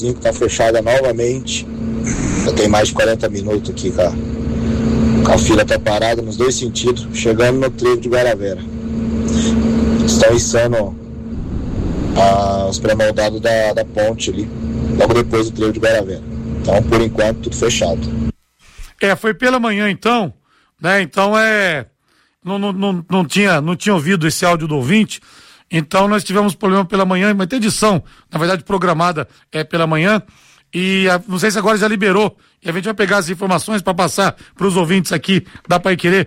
tá fechada novamente. Já tem mais de 40 minutos aqui, cara. A fila tá parada nos dois sentidos, chegando no trevo de Guaravera. Estão içando os pré-moldados da ponte ali, logo depois do trevo de Guaravera. Então, por enquanto, tudo fechado. Foi pela manhã então, né? Então não tinha ouvido esse áudio do ouvinte. Então nós tivemos problema pela manhã, mas tem edição, na verdade programada pela manhã, e não sei se agora já liberou, e a gente vai pegar as informações para passar para os ouvintes aqui da Paiquerê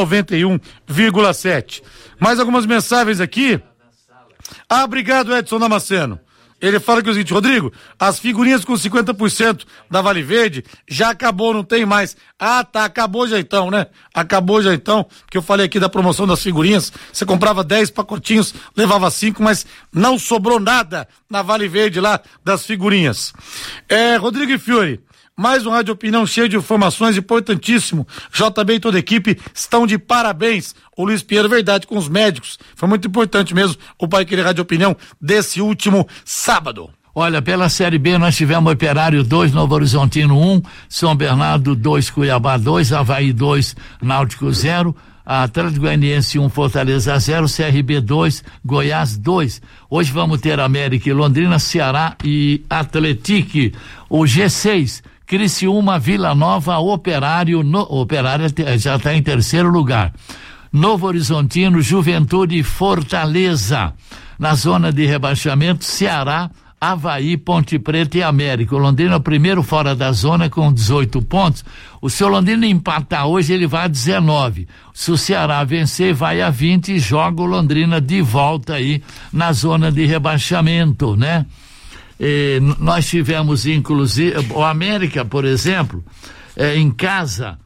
91,7. Mais algumas mensagens aqui. Obrigado, Edson Damasceno. Ele fala que é o seguinte: Rodrigo, as figurinhas com 50% da Vale Verde já acabou, não tem mais. Tá, acabou já então, né? Acabou já então, porque eu falei aqui da promoção das figurinhas, você comprava 10 pacotinhos, levava 5, mas não sobrou nada na Vale Verde lá das figurinhas. Rodrigo e Fiore, mais um Rádio Opinião cheio de informações, importantíssimo. JB e toda a equipe estão de parabéns. O Luiz Pinheiro, verdade, com os médicos. Foi muito importante mesmo o Paiquerê Rádio Opinião desse último sábado. Olha, pela Série B nós tivemos Operário 2, Novo Horizontino 1, São Bernardo 2, Cuiabá 2, Avaí 2, Náutico 0, Atlético Goianiense 1, Fortaleza 0, CRB 2, Goiás 2. Hoje vamos ter América e Londrina, Ceará e Atlético. O G6, Criciúma, Vila Nova, Operário já está em terceiro lugar. Novo Horizontino, Juventude e Fortaleza. Na zona de rebaixamento, Ceará, Avaí, Ponte Preta e América. O Londrina é o primeiro fora da zona com 18 pontos. O seu Londrina empatar hoje, ele vai a 19. Se o Ceará vencer, vai a 20 e joga o Londrina de volta aí na zona de rebaixamento, né? Nós tivemos inclusive o América, por exemplo, em casa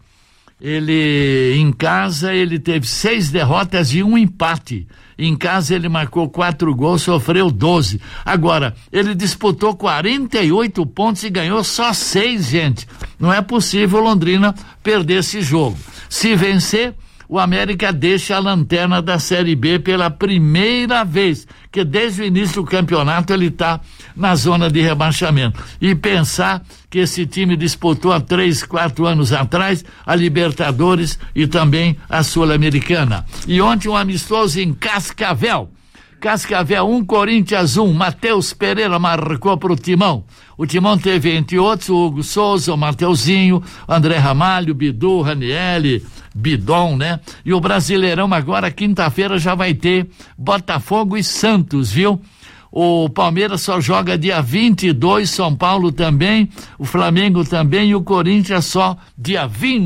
ele teve 6 derrotas e 1 empate. Em casa ele marcou 4 gols, sofreu 12. Agora, ele disputou 48 pontos e ganhou só 6, gente. Não é possível o Londrina perder esse jogo. Se vencer, o América deixa a lanterna da Série B pela primeira vez, que desde o início do campeonato ele está na zona de rebaixamento. E pensar que esse time disputou há 3, 4 anos atrás a Libertadores e também a Sul-Americana. E ontem um amistoso em Cascavel. Cascavel 1, Corinthians 1, Matheus Pereira marcou pro Timão. O Timão teve, entre outros, o Hugo Souza, o Mateuzinho, André Ramalho, Bidu, Ranieri, Bidon, né? E o Brasileirão agora, quinta-feira, já vai ter Botafogo e Santos, viu? O Palmeiras só joga dia 22, São Paulo também, o Flamengo também e o Corinthians só dia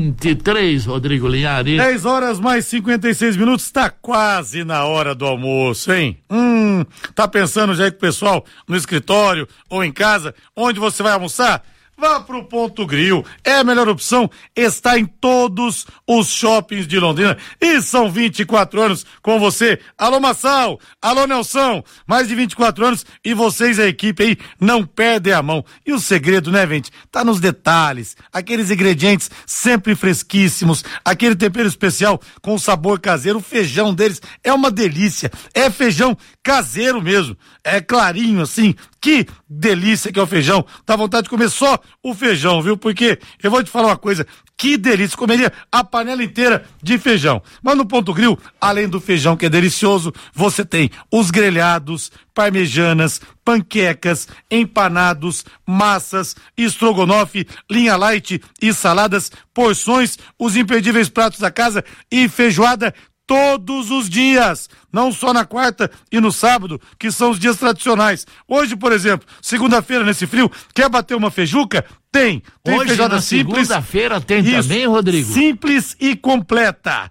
23, Rodrigo Linhares. 10h mais 56, tá quase na hora do almoço, hein? Tá pensando já aí com o pessoal no escritório ou em casa, onde você vai almoçar? Vá pro Ponto Grill, é a melhor opção, está em todos os shoppings de Londrina e são 24 anos com você. Alô Massal, alô Nelson, mais de 24 anos e vocês, a equipe aí, não perdem a mão. E o segredo, né, gente? Tá nos detalhes, aqueles ingredientes sempre fresquíssimos, aquele tempero especial com sabor caseiro. O feijão deles é uma delícia, é feijão caseiro mesmo, é clarinho assim. Que delícia que é o feijão, dá vontade de comer só o feijão, viu? Porque eu vou te falar uma coisa, que delícia, comeria a panela inteira de feijão. Mas no Ponto Grill, além do feijão que é delicioso, você tem os grelhados, parmejanas, panquecas, empanados, massas, estrogonofe, linha light e saladas, porções, os imperdíveis pratos da casa e feijoada todos os dias, não só na quarta e no sábado, que são os dias tradicionais. Hoje, por exemplo, segunda-feira nesse frio, quer bater uma feijuca? Tem hoje, feijoada na simples. Segunda-feira tem isso, também, Rodrigo? Simples e completa,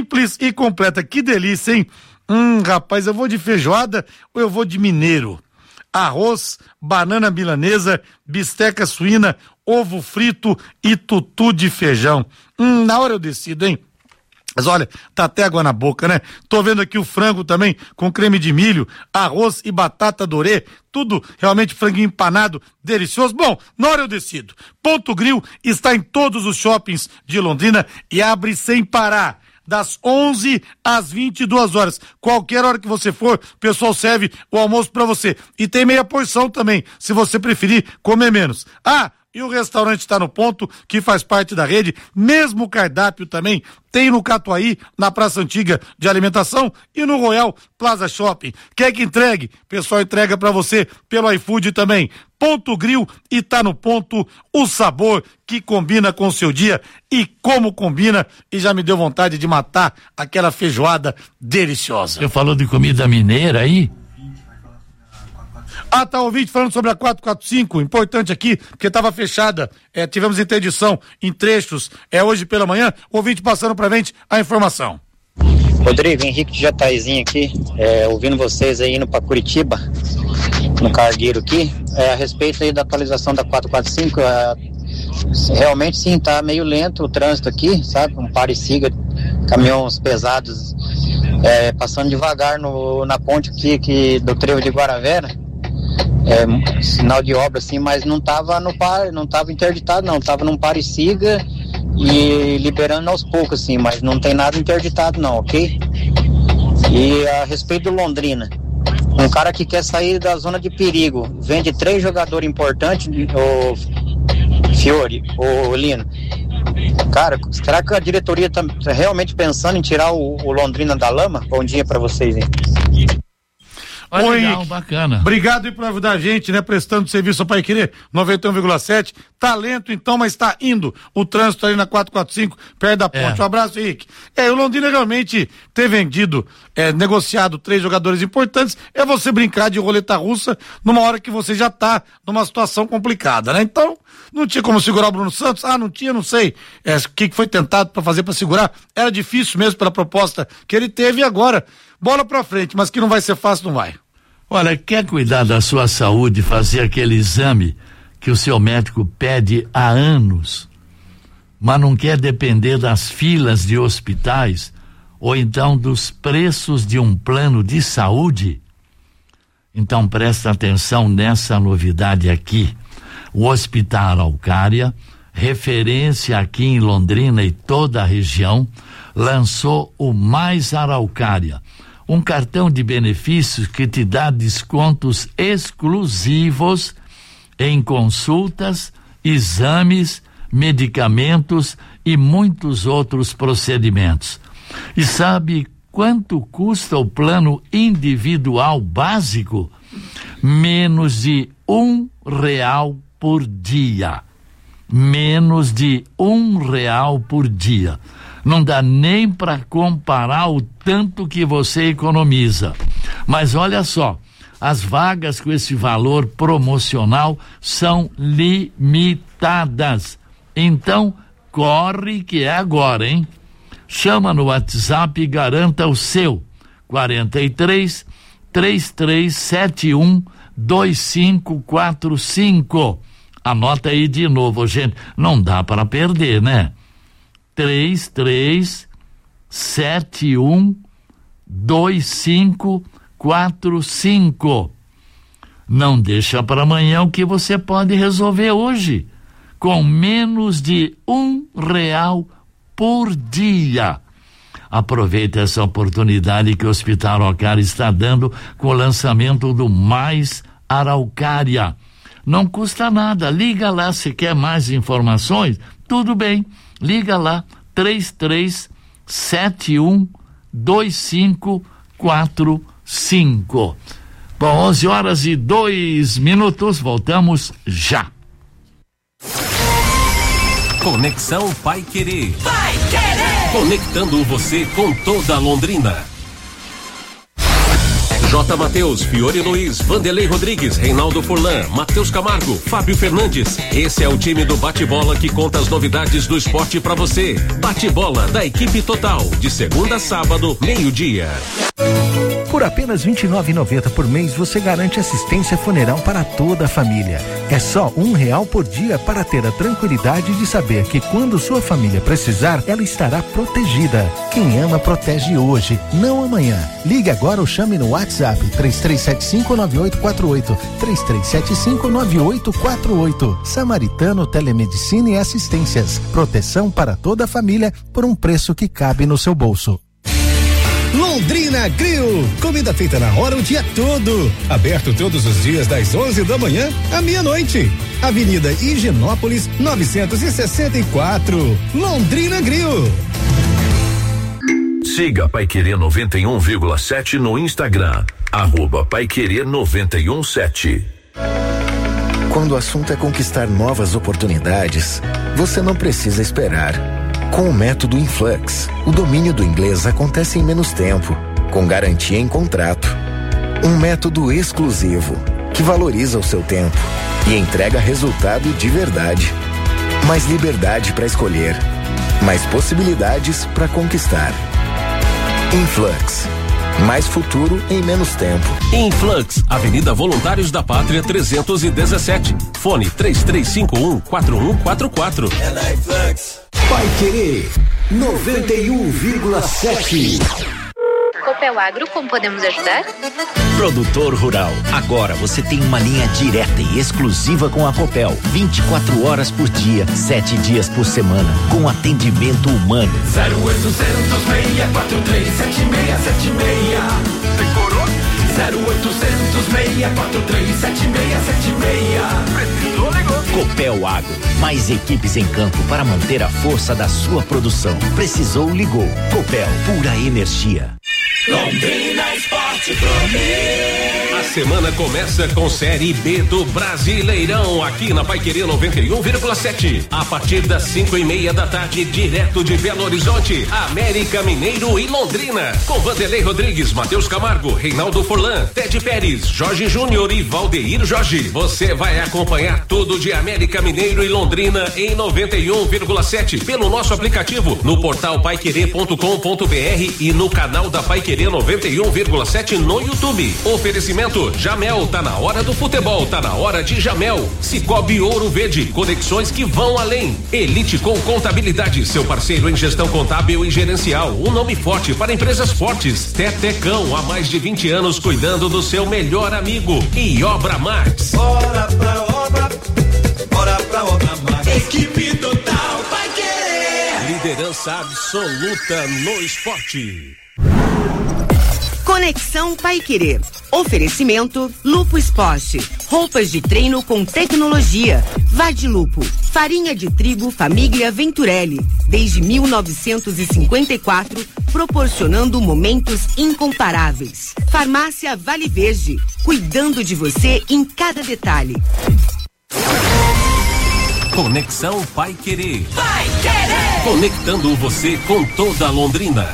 que delícia, hein? Rapaz, eu vou de feijoada ou eu vou de mineiro? Arroz, banana milanesa, bisteca suína, ovo frito e tutu de feijão. Na hora eu decido, hein? Mas olha, tá até água na boca, né? Tô vendo aqui o frango também com creme de milho, arroz e batata dorê, tudo realmente franguinho empanado, delicioso. Bom, na hora eu decido. Ponto Grill está em todos os shoppings de Londrina e abre sem parar. das 11 às 22 horas. Qualquer hora que você for, o pessoal serve o almoço para você. E tem meia porção também, se você preferir comer menos. E o restaurante está no ponto, que faz parte da rede, mesmo o cardápio também tem no Catuaí, na Praça Antiga de Alimentação e no Royal Plaza Shopping. Quer que entregue? O pessoal entrega para você pelo iFood também. Ponto Grill e tá no ponto o sabor que combina com o seu dia e como combina, e já me deu vontade de matar aquela feijoada deliciosa. Você falou de comida mineira aí? Tá ouvinte falando sobre a 445, importante aqui, porque estava fechada, tivemos interdição em trechos, hoje pela manhã, ouvinte passando pra gente a informação. Rodrigo, Henrique de Jataizinho aqui, ouvindo vocês aí indo pra Curitiba, no Cargueiro aqui, a respeito aí da atualização da 445, realmente sim, tá meio lento o trânsito aqui, sabe, um pare e siga, caminhões pesados, passando devagar na ponte aqui do trevo de Guaravera, sinal de obra assim, mas não tava não tava interditado não, tava num pare e siga e liberando aos poucos assim, mas não tem nada interditado não, ok? E a respeito do Londrina, um cara que quer sair da zona de perigo, vende 3 jogadores importantes, o Fiore, o Lino, cara, será que a diretoria tá realmente pensando em tirar o Londrina da lama? Bom dia pra vocês, hein? Legal, bacana. Obrigado aí por ajudar a gente, né? Prestando serviço ao Pai Querer 91,7. Tá lento então, mas tá indo o trânsito ali na 445, perto da ponte. Um abraço, Henrique. O Londrina realmente ter vendido, negociado 3 jogadores importantes, você brincar de roleta russa numa hora que você já tá numa situação complicada, né? Então, não tinha como segurar o Bruno Santos? Não tinha, não sei. O que foi tentado para fazer para segurar? Era difícil mesmo pela proposta que ele teve, e agora bola pra frente, mas que não vai ser fácil, não vai. Olha, quer cuidar da sua saúde, fazer aquele exame que o seu médico pede há anos, mas não quer depender das filas de hospitais ou então dos preços de um plano de saúde? Então presta atenção nessa novidade aqui. O Hospital Araucária, referência aqui em Londrina e toda a região, lançou o Mais Araucária, um cartão de benefícios que te dá descontos exclusivos em consultas, exames, medicamentos e muitos outros procedimentos. E sabe quanto custa o plano individual básico? Menos de R$1 por dia. Menos de R$1 por dia. Não dá nem para comparar o tanto que você economiza. Mas olha só, as vagas com esse valor promocional são limitadas. Então, corre que é agora, hein? Chama no WhatsApp e garanta o seu. 43 3371 2545. Anota aí de novo, gente. Não dá para perder, né? 3371 2545. Não deixa para amanhã o que você pode resolver hoje, com menos de R$1 por dia. Aproveite essa oportunidade que o Hospital Araucária está dando com o lançamento do Mais Araucária. Não custa nada, liga lá se quer mais informações, tudo bem, liga lá, 3371 2545. Bom, 11h02, voltamos já. Conexão Pai Querer. Pai Querer. Conectando você com toda Londrina. J. Mateus, Fiore Luiz, Vanderlei Rodrigues, Reinaldo Furlan, Matheus Camargo, Fábio Fernandes. Esse é o time do Bate-Bola que conta as novidades do esporte pra você. Bate-Bola da equipe total, de segunda a sábado, meio-dia. Por apenas R$ 29,90 por mês, você garante assistência funeral para toda a família. É só R$1 por dia para ter a tranquilidade de saber que quando sua família precisar, ela estará protegida. Quem ama, protege hoje, não amanhã. Ligue agora ou chame no WhatsApp 3375-9848. 3375-9848. Samaritano Telemedicina e Assistências. Proteção para toda a família por um preço que cabe no seu bolso. Londrina Grill, comida feita na hora o dia todo, aberto todos os dias das 11 da manhã à meia-noite. Avenida Higienópolis 964, Londrina Grill. Siga Paiquerê 91,7 no Instagram, @Paiquerê 917. Quando o assunto é conquistar novas oportunidades, você não precisa esperar. Com o método Influx, o domínio do inglês acontece em menos tempo, com garantia em contrato. Um método exclusivo, que valoriza o seu tempo e entrega resultado de verdade. Mais liberdade para escolher, mais possibilidades para conquistar. Influx. Mais futuro em menos tempo. Influx, Avenida Voluntários da Pátria 317. Fone 3351-4144. É na Influx. Paiquerê 91,7. Copel Agro, como podemos ajudar? Produtor rural, agora você tem uma linha direta e exclusiva com a Copel, 24 horas por dia, 7 dias por semana, com atendimento humano. 0800 643 7676. Decorou? 0800 643 7676. Precisou, ligou. Copel Agro, mais equipes em campo para manter a força da sua produção. Precisou, ligou. Copel, pura energia. Londrina Esporte Clube. A semana começa com Série B do Brasileirão, aqui na Paiquerê 91,7. A partir das 5:30 da tarde, direto de Belo Horizonte, América Mineiro e Londrina. Com Vanderlei Rodrigues, Matheus Camargo, Reinaldo Furlan, Ted Pérez, Jorge Júnior e Valdeir Jorge. Você vai acompanhar tudo de América Mineiro e Londrina em 91,7 pelo nosso aplicativo, no portal paiquerê.com.br e no canal da Paiquerê 91,7 no YouTube. Oferecimento Jamel, tá na hora do futebol, tá na hora de Jamel. Cicobi Ouro Verde, conexões que vão além. Elite com Contabilidade, seu parceiro em gestão contábil e gerencial, um nome forte para empresas fortes. Tetecão, há mais de 20 anos cuidando do seu melhor amigo. E Obra Max. Bora pra obra Max. Equipe total vai querer. Liderança absoluta no esporte. Conexão Paiquerê. Oferecimento Lupo Esporte. Roupas de treino com tecnologia. Vadilupo. Farinha de trigo Família Venturelli. Desde 1954, proporcionando momentos incomparáveis. Farmácia Vale Verde. Cuidando de você em cada detalhe. Conexão Paiquerê. Paiquerê. Conectando você com toda Londrina.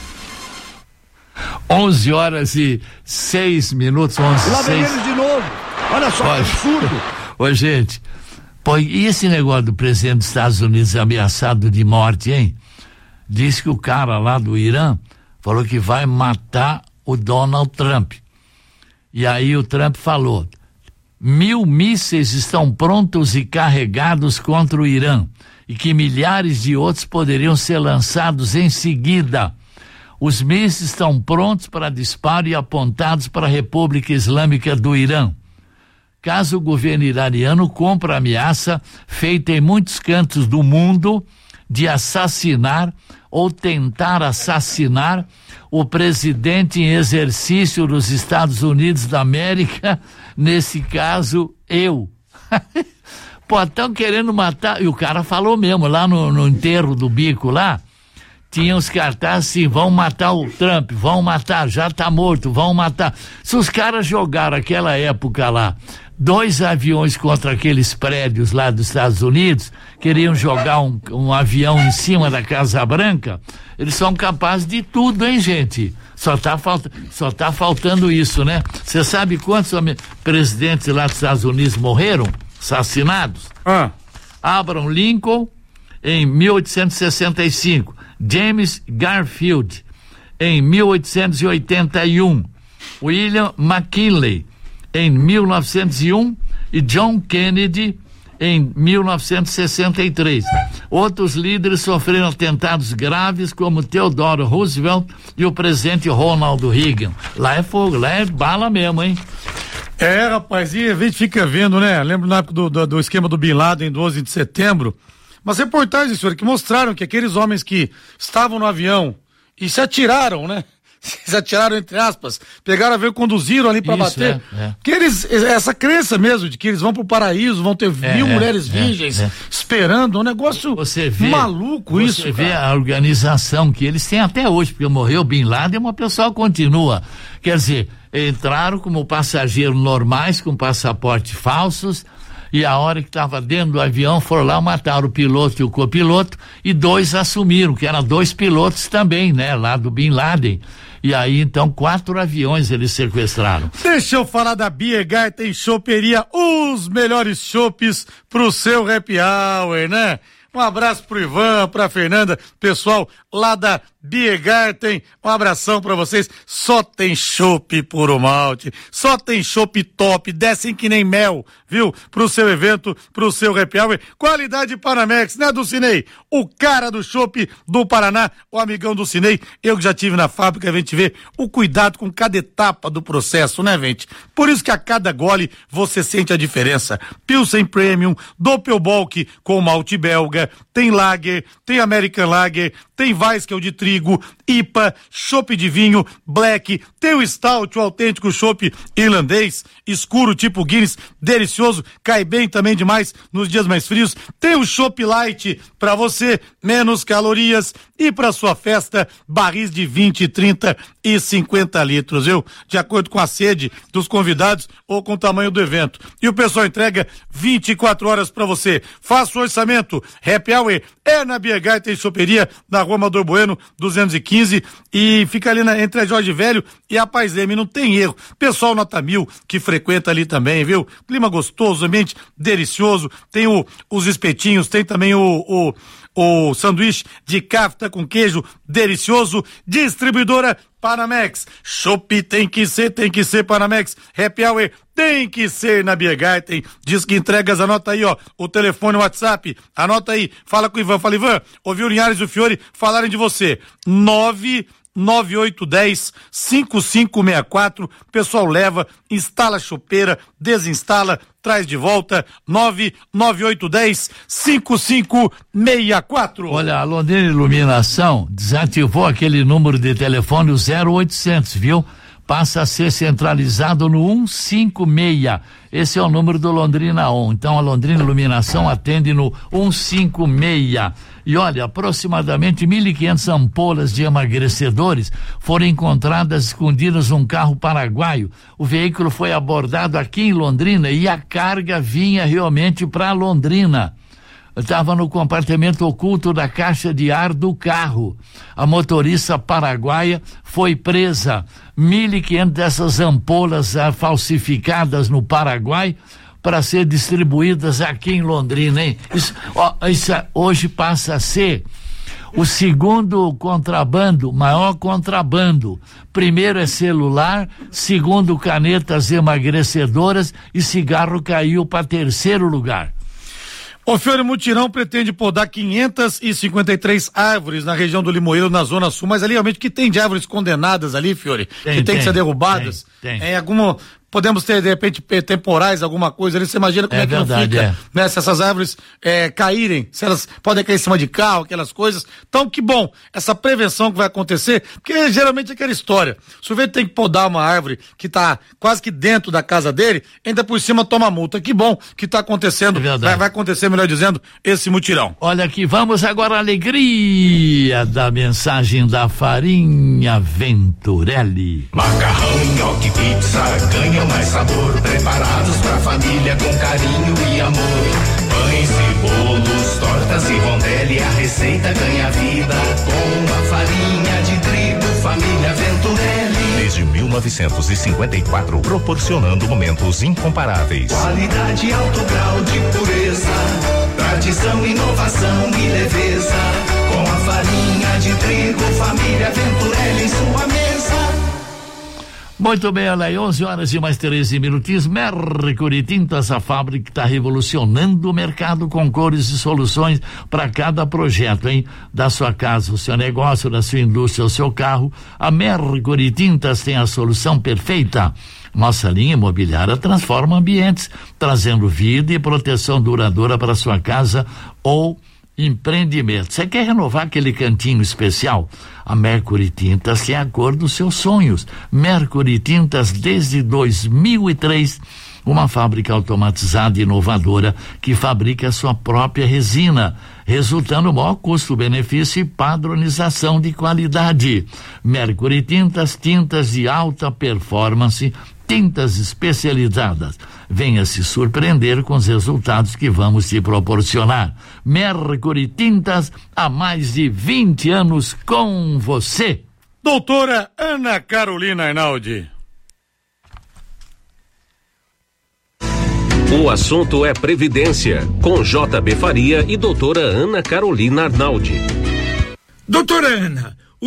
11h06. Lá vem eles de novo. Olha só, que absurdo. Ô, gente, pô, e esse negócio do presidente dos Estados Unidos ameaçado de morte, hein? Diz que o cara lá do Irã falou que vai matar o Donald Trump. E aí o Trump falou: 1000 mísseis estão prontos e carregados contra o Irã, e que milhares de outros poderiam ser lançados em seguida. Os mísseis estão prontos para disparo e apontados para a República Islâmica do Irã. Caso o governo iraniano cumpra a ameaça feita em muitos cantos do mundo de assassinar ou tentar assassinar o presidente em exercício dos Estados Unidos da América, nesse caso, eu. Pô, estão querendo matar, e o cara falou mesmo, lá no enterro do Bico lá, tinha os cartazes assim: vão matar o Trump, vão matar, já tá morto, vão matar. Se os caras jogaram aquela época lá 2 aviões contra aqueles prédios lá dos Estados Unidos, queriam jogar um avião em cima da Casa Branca, eles são capazes de tudo, hein, gente? Só tá faltando isso, né? Você sabe quantos presidentes lá dos Estados Unidos morreram, assassinados? Abraham Lincoln em 1865, James Garfield em 1881, William McKinley em 1901 e John Kennedy em 1963. Outros líderes sofreram atentados graves, como Theodore Roosevelt e o presidente Ronald Reagan. Lá é fogo, lá é bala mesmo, hein? Rapaz, e a gente fica vendo, né? Lembro na época do esquema do Bin Laden, em 12 de setembro, mas reportagens, senhor, que mostraram que aqueles homens que estavam no avião e se atiraram, né? Se atiraram, entre aspas, pegaram o avião e conduziram ali pra bater. Que essa crença mesmo de que eles vão pro paraíso, vão ter 1000 mulheres virgens esperando, um negócio maluco isso. Você vê a organização que eles têm até hoje, porque morreu Bin Laden, uma pessoa continua. Quer dizer, entraram como passageiros normais, com passaporte falsos, e a hora que estava dentro do avião, foram lá, mataram o piloto e o copiloto, e 2 assumiram, que eram 2 pilotos também, né, lá do Bin Laden. E aí, então, 4 aviões eles sequestraram. Deixa eu falar da Biergarten Choperia, os melhores chopes pro seu happy hour, né? Um abraço pro Ivan, pra Fernanda, pessoal lá da Biergarten, um abração pra vocês. Só tem chopp puro malte, só tem chopp top, descem que nem mel, viu? Pro seu evento, pro seu happy hour, qualidade Panamex, né, Dulcinei? O cara do chopp do Paraná, o amigão Dulcinei, eu que já tive na fábrica, a gente vê o cuidado com cada etapa do processo, né, gente? Por isso que a cada gole você sente a diferença. Pilsen Premium, Doppelbock com malte belga, tem Lager, tem American Lager, tem Weiss, de trigo, IPA, chopp de vinho, Black, tem o Stout, o autêntico chopp irlandês, escuro tipo Guinness, delicioso, cai bem também demais nos dias mais frios, tem o chopp Light pra você, menos calorias, e pra sua festa, barris de 20, 30 e 50 litros, viu? De acordo com a sede dos convidados ou com o tamanho do evento. E o pessoal entrega 24 horas pra você. Faça o orçamento. Happy Hour é na Biergarten Choperia, na Rua Amador Bueno, 215, e fica ali entre a Jorge Velho e a Paz Leme, não tem erro. Pessoal nota 1000 que frequenta ali também, viu? Clima gostoso, ambiente delicioso, tem os espetinhos, tem também o sanduíche de kafta com queijo delicioso. Distribuidora Panamex, chopp tem que ser Panamex, happy hour tem que ser na Biergarten. Diz que entregas, anota aí, ó, o telefone, o WhatsApp, anota aí, fala com o Ivan, fala, Ivan, ouviu o Linhares e o Fiore falarem de você, 99810-5564, pessoal leva, instala a chopeira, desinstala, traz de volta, 99810-5564. Olha, a Londrina Iluminação desativou aquele número de telefone, o 0800, viu? Passa a ser centralizado no 156. Esse é o número do Londrina On. Então a Londrina Iluminação atende no 156. E olha, aproximadamente 1.500 ampolas de emagrecedores foram encontradas escondidas num carro paraguaio. O veículo foi abordado aqui em Londrina e a carga vinha realmente para Londrina. Estava no compartimento oculto da caixa de ar do carro. A motorista paraguaia foi presa. 1.500 dessas ampolas falsificadas no Paraguai para ser distribuídas aqui em Londrina, hein? Isso hoje passa a ser o segundo contrabando, maior contrabando. Primeiro é celular, segundo canetas emagrecedoras e cigarro caiu para terceiro lugar. O Fiore, mutirão pretende podar 553 árvores na região do Limoeiro, na Zona Sul, mas ali realmente que tem de árvores condenadas ali, Fiore, que tem que ser derrubadas. Tem. Podemos ter, de repente, temporais, alguma coisa ali, você imagina como é que verdade, não fica, né? Se essas árvores caírem, se elas podem cair em cima de carro, aquelas coisas. Então, que bom, essa prevenção que vai acontecer, porque geralmente é aquela história, o sujeito tem que podar uma árvore que tá quase que dentro da casa dele, ainda por cima toma multa. Que bom que tá acontecendo, vai acontecer, melhor dizendo, esse mutirão. Olha aqui, vamos agora à alegria da mensagem da Farinha Venturelli. Macarrão, nhoque, pizza, ganha mais sabor, preparados pra família com carinho e amor. Pães e bolos, tortas e rondelli, a receita ganha vida com a farinha de trigo, família Venturelli. Desde 1954, proporcionando momentos incomparáveis. Qualidade, alto grau de pureza, tradição, inovação e leveza. Com a farinha de trigo, família Venturelli em sua mesa. Muito bem, olha aí, 11 horas e mais 13 minutinhos. Mercury Tintas, a fábrica que está revolucionando o mercado com cores e soluções para cada projeto, hein? Da sua casa, o seu negócio, da sua indústria, o seu carro. A Mercury Tintas tem a solução perfeita. Nossa linha imobiliária transforma ambientes, trazendo vida e proteção duradoura para sua casa ou empreendimento. Você quer renovar aquele cantinho especial? A Mercury Tintas tem a cor dos seus sonhos. Mercury Tintas desde 2003, uma fábrica automatizada e inovadora que fabrica a sua própria resina, resultando no maior custo-benefício e padronização de qualidade. Mercury Tintas, tintas de alta performance, tintas especializadas. Venha se surpreender com os resultados que vamos te proporcionar. Mercury Tintas, há mais de 20 anos com você. Doutora Ana Carolina Arnaldi. O assunto é Previdência, com JB Faria e doutora Ana Carolina Arnaldi. Doutora Ana, o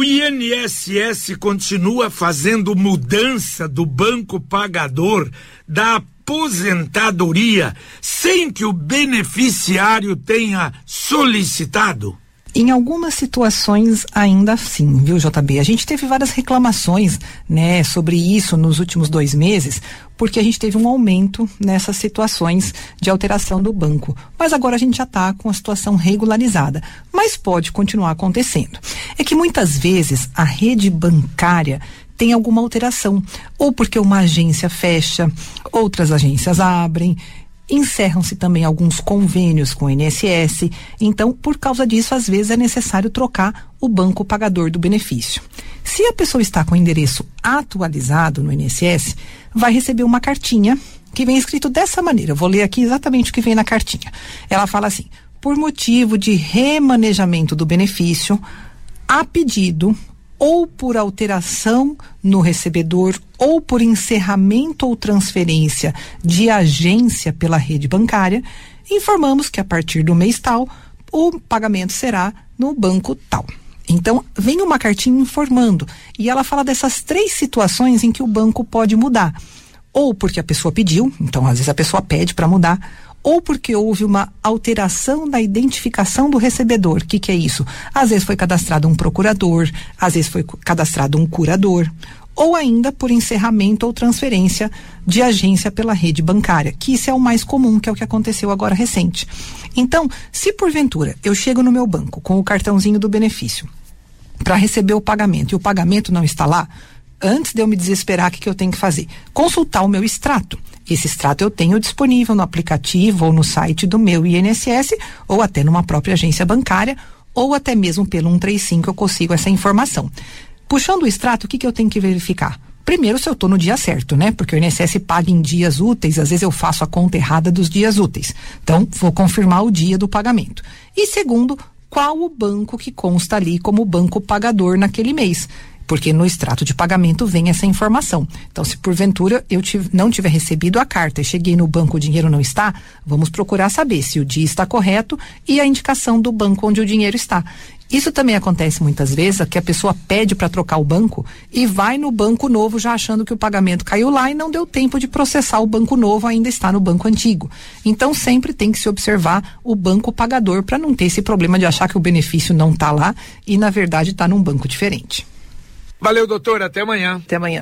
INSS continua fazendo mudança do banco pagador da aposentadoria sem que o beneficiário tenha solicitado? Em algumas situações ainda assim, viu, JB? A gente teve várias reclamações, né, sobre isso nos últimos 2 meses, porque a gente teve um aumento nessas situações de alteração do banco. Mas agora a gente já está com a situação regularizada. Mas pode continuar acontecendo. É que muitas vezes a rede bancária tem alguma alteração, ou porque uma agência fecha, outras agências abrem. Encerram-se também alguns convênios com o INSS, então, por causa disso, às vezes é necessário trocar o banco pagador do benefício. Se a pessoa está com o endereço atualizado no INSS, vai receber uma cartinha que vem escrito dessa maneira. Eu vou ler aqui exatamente o que vem na cartinha. Ela fala assim: por motivo de remanejamento do benefício, a pedido ou por alteração no recebedor ou por encerramento ou transferência de agência pela rede bancária, informamos que a partir do mês tal, o pagamento será no banco tal. Então, vem uma cartinha informando, e ela fala dessas 3 situações em que o banco pode mudar. Ou porque a pessoa pediu, então às vezes a pessoa pede para mudar, ou porque houve uma alteração da identificação do recebedor. O que é isso? Às vezes foi cadastrado um procurador, às vezes foi cadastrado um curador, ou ainda por encerramento ou transferência de agência pela rede bancária, que isso é o mais comum, que é o que aconteceu agora recente. Então, se porventura eu chego no meu banco com o cartãozinho do benefício para receber o pagamento e o pagamento não está lá, antes de eu me desesperar, o que eu tenho que fazer? Consultar o meu extrato. Esse extrato eu tenho disponível no aplicativo ou no site do meu INSS, ou até numa própria agência bancária, ou até mesmo pelo 135 eu consigo essa informação. Puxando o extrato, o que eu tenho que verificar? Primeiro, se eu estou no dia certo, né? Porque o INSS paga em dias úteis, às vezes eu faço a conta errada dos dias úteis. Então, vou confirmar o dia do pagamento. E segundo, qual o banco que consta ali como banco pagador naquele mês? Porque no extrato de pagamento vem essa informação. Então, se porventura eu não tiver recebido a carta e cheguei no banco, o dinheiro não está, vamos procurar saber se o dia está correto e a indicação do banco onde o dinheiro está. Isso também acontece muitas vezes, que a pessoa pede para trocar o banco e vai no banco novo já achando que o pagamento caiu lá e não deu tempo de processar o banco novo, ainda está no banco antigo. Então sempre tem que se observar o banco pagador para não ter esse problema de achar que o benefício não está lá e na verdade está num banco diferente. Valeu, doutor, até amanhã. Até amanhã.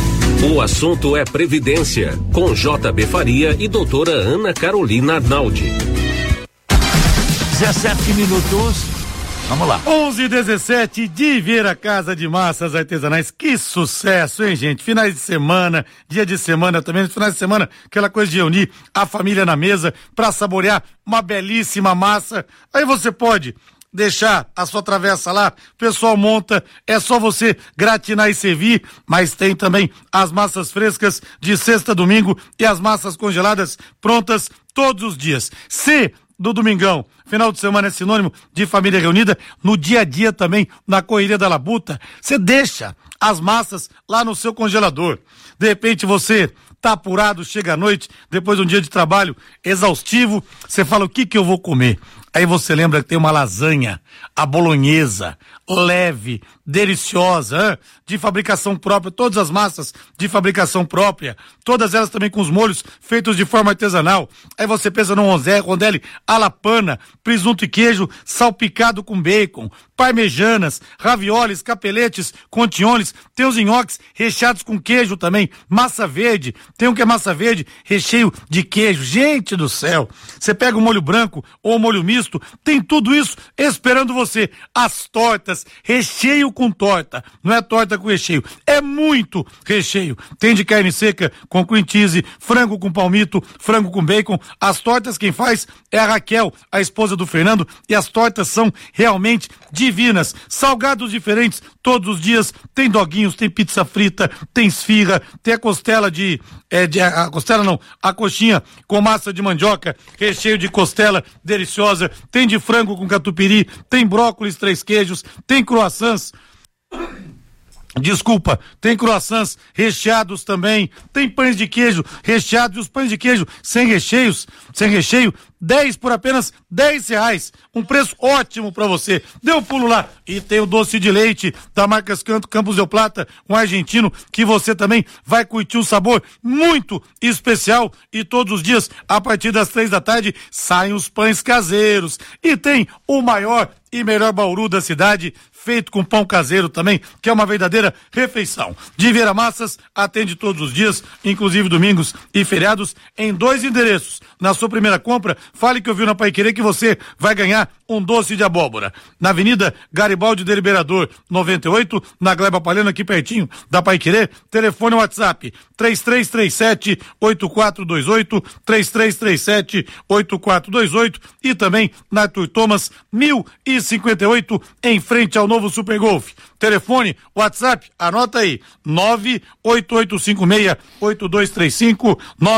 O assunto é Previdência, com JB Faria e doutora Ana Carolina Arnaldi. 17 minutos. Vamos lá. 11:17 de Vera Casa de Massas Artesanais. Que sucesso, hein, gente? Finais de semana, dia de semana também, finais de semana, aquela coisa de reunir a família na mesa para saborear uma belíssima massa. Aí você pode deixar a sua travessa lá, o pessoal monta, é só você gratinar e servir, mas tem também as massas frescas de sexta a domingo e as massas congeladas prontas todos os dias. Se do domingão, final de semana é sinônimo de família reunida, no dia a dia também, na correria da labuta, você deixa as massas lá no seu congelador. De repente você tá apurado, chega à noite, depois de um dia de trabalho exaustivo, você fala, o que eu vou comer? Aí você lembra que tem uma lasanha, a bolonhesa, leve, deliciosa, de fabricação própria, todas as massas de fabricação própria, todas elas também com os molhos feitos de forma artesanal. Aí você pensa no rondelli alla pana, presunto e queijo salpicado com bacon, parmejanas, raviolis, capeletes, contiones, tem os nhoques recheados com queijo também, massa verde, tem um que é massa verde, recheio de queijo. Gente do céu, você pega o molho branco ou o molho misto, tem tudo isso esperando você. As tortas, recheio com torta, não é torta com recheio, é muito recheio. Tem de carne seca com cream cheese, frango com palmito, frango com bacon. As tortas quem faz é a Raquel, a esposa do Fernando, e as tortas são realmente divinas. Salgados diferentes todos os dias, tem doguinhos, tem pizza frita, tem esfirra, tem a costela a coxinha com massa de mandioca, recheio de costela deliciosa, tem de frango com catupiry, tem brócolis 3 queijos, tem croissants, tem croissants recheados também, tem pães de queijo recheados, e os pães de queijo sem recheio, 10 por apenas R$10, um preço ótimo pra você. Dê um pulo lá. E tem o doce de leite da Marcas Campos Del Plata, um argentino, que você também vai curtir um sabor muito especial. E todos os dias, a partir das 3 da tarde, saem os pães caseiros. E tem o maior e melhor bauru da cidade, feito com pão caseiro também, que é uma verdadeira refeição. De Vieira Massas atende todos os dias, inclusive domingos e feriados, em 2 endereços. Na sua primeira compra, fale que ouviu na Paiquerê que você vai ganhar um doce de abóbora. Na Avenida Garibaldi Deliberador 98, na Gleba Palhano, aqui pertinho da Paiquerê. Telefone WhatsApp 3337-8428, 3337-8428, e também na Arthur Thomas 1058, em frente ao novo Super Golf. Telefone, WhatsApp, anota aí, 98856-8235,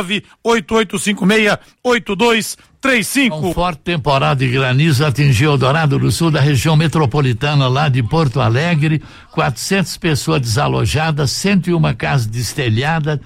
98856-8235. Um forte temporal de granizo atingiu Eldorado do Sul, da região metropolitana lá de Porto Alegre, 400 pessoas desalojadas, 101 casas destelhadas,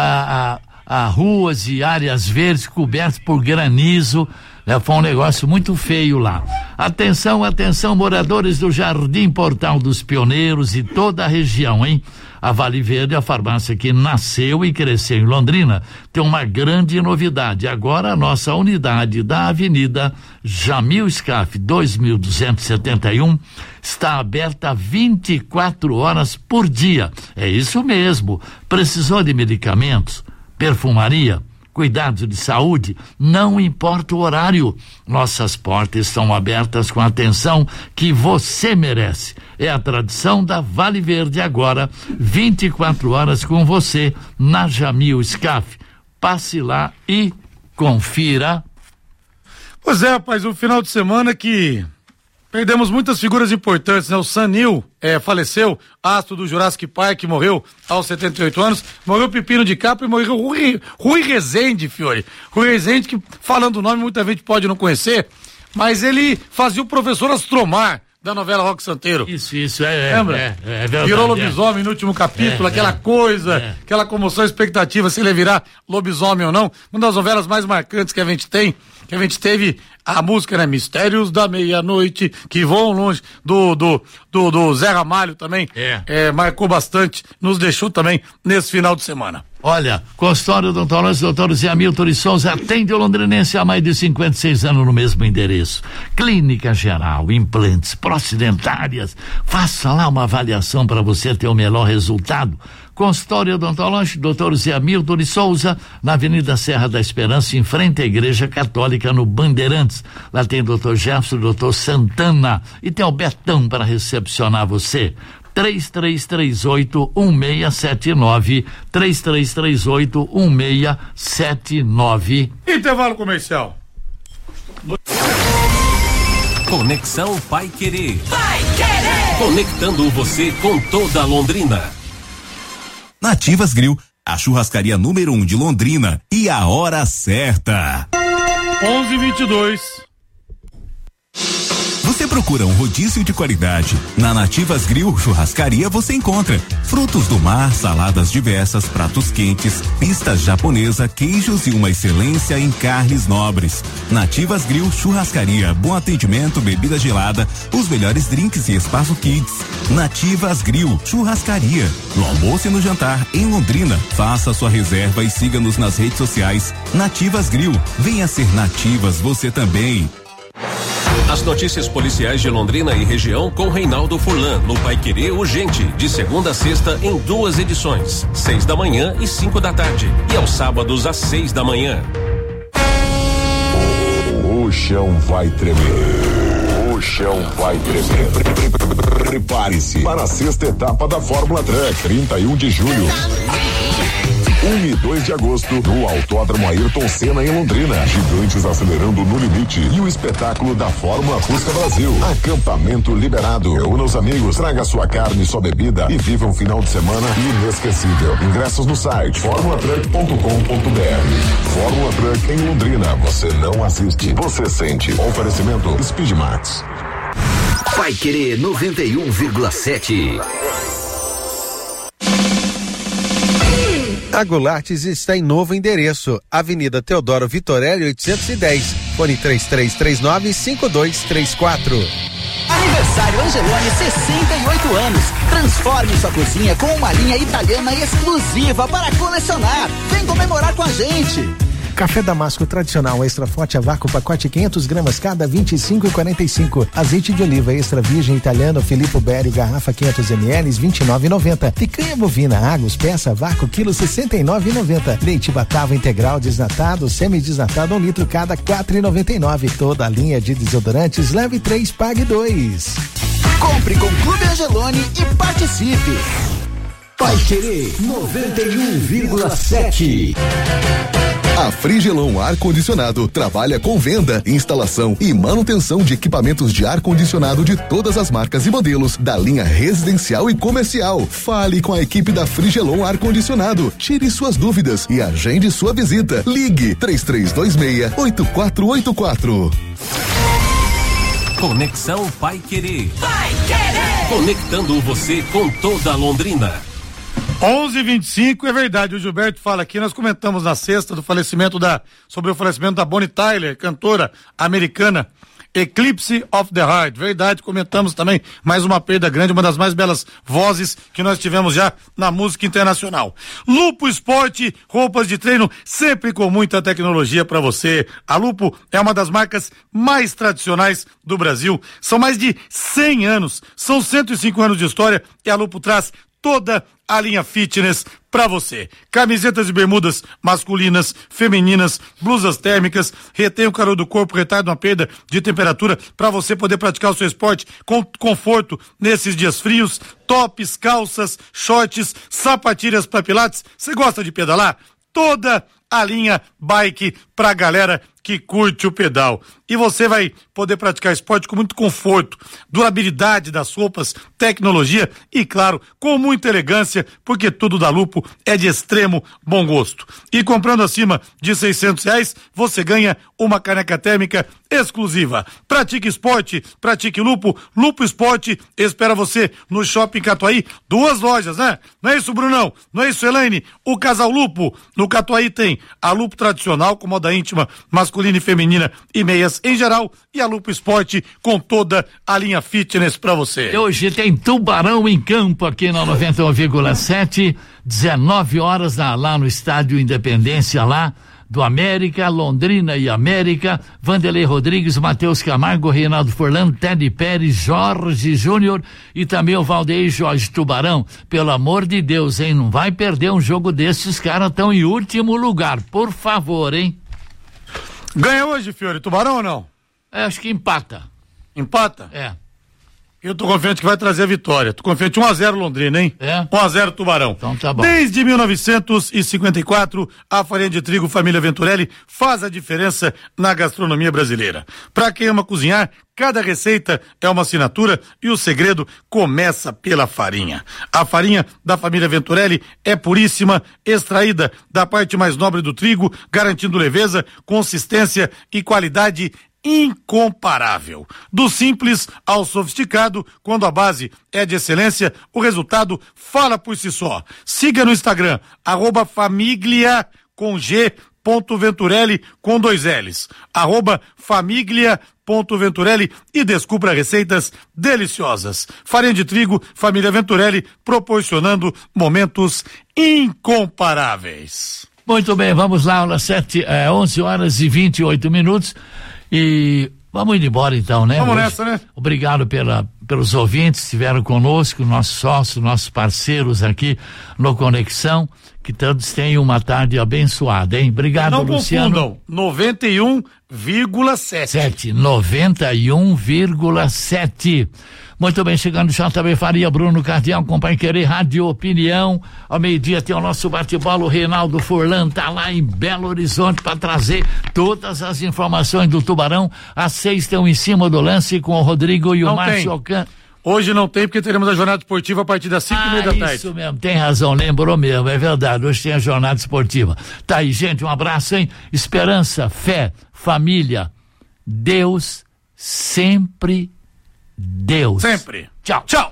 ruas e áreas verdes cobertas por granizo. Foi um negócio muito feio lá. Atenção, moradores do Jardim Portal dos Pioneiros e toda a região, hein? A Vale Verde, a farmácia que nasceu e cresceu em Londrina, tem uma grande novidade. Agora a nossa unidade da Avenida Jamil Scaff 2271 está aberta 24 horas por dia. É isso mesmo. Precisou de medicamentos, perfumaria, cuidados de saúde, não importa o horário, nossas portas estão abertas com a atenção que você merece. É a tradição da Vale Verde agora, 24 horas com você na Jamil Scaff. Passe lá e confira. Pois é, rapaz, um final de semana que perdemos muitas figuras importantes, né? O Sam Neill faleceu, astro do Jurassic Park, morreu aos 78 anos, morreu Pepino de Capra e morreu Rui Rezende, Fiore. Rui Rezende, que falando o nome muita gente pode não conhecer, mas ele fazia o professor Astromar da novela Roque Santeiro. Isso, lembra? É verdade. Virou lobisomem no último capítulo, aquela aquela comoção, expectativa se ele virar lobisomem ou não. Uma das novelas mais marcantes que a gente teve a música, né? Mistérios da Meia-Noite, que voam longe, do Zé Ramalho também, marcou bastante, nos deixou também nesse final de semana. Olha, consultório odontológico Dr. Zé Hamilton de Souza atende o londrinense há mais de 56 anos no mesmo endereço. Clínica geral, implantes, próteses dentárias. Faça lá uma avaliação para você ter o melhor resultado. Consultório odontológico Dr. Zé Hamilton de Souza, na Avenida Serra da Esperança, em frente à Igreja Católica, no Bandeirantes. Lá tem Dr. Jefferson, Dr. Santana e tem o Betão para recepcionar você. 3338-1679, 3338-1679. Intervalo comercial. Conexão Paiquerê. Conectando você com toda Londrina. Nativas Grill, a churrascaria número 1 de Londrina, e a hora certa. 11h22. Você Procura um rodízio de qualidade. Na Nativas Grill Churrascaria você encontra frutos do mar, saladas diversas, pratos quentes, pistas japonesa, queijos e uma excelência em carnes nobres. Nativas Grill Churrascaria, bom atendimento, bebida gelada, os melhores drinks e espaço kids. Nativas Grill Churrascaria, no almoço e no jantar em Londrina. Faça sua reserva e siga-nos nas redes sociais. Nativas Grill, venha ser Nativas você também. As notícias policiais de Londrina e região com Reinaldo Furlan, no Paiquerê Urgente, de segunda a sexta em 2 edições, 6 da manhã e 5 da tarde, e aos sábados às 6 da manhã. O chão vai tremer. O chão vai tremer. Prepare-se para a 6ª etapa da Fórmula Truck, 31 de julho. 1 e 2 de agosto, no Autódromo Ayrton Senna em Londrina. Gigantes acelerando no limite e o espetáculo da Fórmula Fusca Brasil. Acampamento liberado. Reúna os amigos, traga sua carne e sua bebida e viva um final de semana inesquecível. Ingressos no site formulatruck.com.br. Fórmula Truck em Londrina. Você não assiste, você sente. Oferecimento Speedmax. Paiquerê 91,7. A Goulartes está em novo endereço, Avenida Teodoro Vitorelli 810, fone 3339-5234. Aniversário Angeloni, 68 anos. Transforme sua cozinha com uma linha italiana exclusiva para colecionar. Vem comemorar com a gente. Café Damasco tradicional extra forte a vácuo, pacote 500 gramas cada, 25,45. Azeite de oliva extra virgem italiano Filippo Berio, garrafa 500 ml, 29,90. Picanha bovina Agus peça vácuo, quilo 69,90. Leite Batavo integral desnatado, semi-desnatado 1 litro cada, 4,99. Toda a linha de desodorantes, leve 3, pague 2. Compre com Clube Angeloni e participe. Paiquerê 91,7. A Frigelon Ar-Condicionado trabalha com venda, instalação e manutenção de equipamentos de ar-condicionado de todas as marcas e modelos da linha residencial e comercial. Fale com a equipe da Frigelon Ar-Condicionado. Tire suas dúvidas e agende sua visita. Ligue 3326-8484. Conexão Paiquerê. Conectando você com toda a Londrina. 11:25, é verdade, o Gilberto fala aqui, nós comentamos na sexta sobre o falecimento da Bonnie Tyler, cantora americana, Eclipse of the Heart, verdade, comentamos também, mais uma perda grande, uma das mais belas vozes que nós tivemos já na música internacional. Lupo Esporte, roupas de treino sempre com muita tecnologia para você. A Lupo é uma das marcas mais tradicionais do Brasil, são mais de 100 anos, são 105 anos de história e a Lupo traz toda a linha fitness pra você. Camisetas e bermudas masculinas, femininas, blusas térmicas, retém o calor do corpo, retarda uma perda de temperatura pra você poder praticar o seu esporte com conforto nesses dias frios, tops, calças, shorts, sapatilhas pra pilates. Você gosta de pedalar? Toda a linha bike pra galera que curte o pedal. E você vai poder praticar esporte com muito conforto, durabilidade das roupas, tecnologia e, claro, com muita elegância, porque tudo da Lupo é de extremo bom gosto. E comprando acima de R$600, você ganha uma caneca térmica exclusiva. Pratique esporte, pratique Lupo. Lupo Esporte espera você no Shopping Catuaí. 2 lojas, né? Não é isso, Brunão? Não é isso, Elaine? O Casal Lupo. No Catuaí tem a Lupo tradicional, com moda íntima, masculina e feminina e meias em geral, e a Lupo Esporte com toda a linha fitness pra você. Hoje tem Tubarão em campo aqui na 91,7, 19 horas lá no Estádio Independência, lá do América, Londrina e América, Vanderlei Rodrigues, Matheus Camargo, Reinaldo Furlan, Teddy Pérez, Jorge Júnior e também o Valdeir Jorge Tubarão. Pelo amor de Deus, hein? Não vai perder um jogo desses, os caras estão em último lugar, por favor, hein? Ganha hoje, Fiore, Tubarão ou não? Acho que empata. Empata? É. Eu tô confiante que vai trazer a vitória. Tô confiante 1-0 Londrina, hein? É? 1-0 Tubarão. Então tá bom. Desde 1954, a farinha de trigo Família Venturelli faz a diferença na gastronomia brasileira. Pra quem ama cozinhar, cada receita é uma assinatura e o segredo começa pela farinha. A farinha da família Venturelli é puríssima, extraída da parte mais nobre do trigo, garantindo leveza, consistência e qualidade incomparável. Do simples ao sofisticado, quando a base é de excelência, o resultado fala por si só. Siga no Instagram, @famiglia com G, Venturelli com 2 L's, @famiglia.venturelli e descubra receitas deliciosas. Farinha de trigo, família Venturelli, proporcionando momentos incomparáveis. Muito bem, vamos lá, 11 horas e 28 minutos e vamos indo embora então, né? Vamos nessa, né? Obrigado pelos ouvintes que estiveram conosco, nossos sócios, nossos parceiros aqui no Conexão, que todos tenham uma tarde abençoada, hein? Obrigado, não Luciano. Não confundam, 91,7. 91,7. Muito bem, chegando JB Faria, Bruno Cardial, com Pai Querer, Rádio Opinião. Ao meio-dia tem o nosso bate-bola, o Reinaldo Furlan tá lá em Belo Horizonte para trazer todas as informações do Tubarão. Às 6 tem Em Cima do Lance com o Rodrigo e o Márcio Alcan. Hoje não tem, porque teremos a jornada esportiva a partir das 5:30 da tarde. Isso mesmo, tem razão, lembrou mesmo, é verdade, hoje tem a jornada esportiva. Tá aí, gente, um abraço, hein? Esperança, fé, família, Deus, sempre Deus. Sempre. Tchau. Tchau.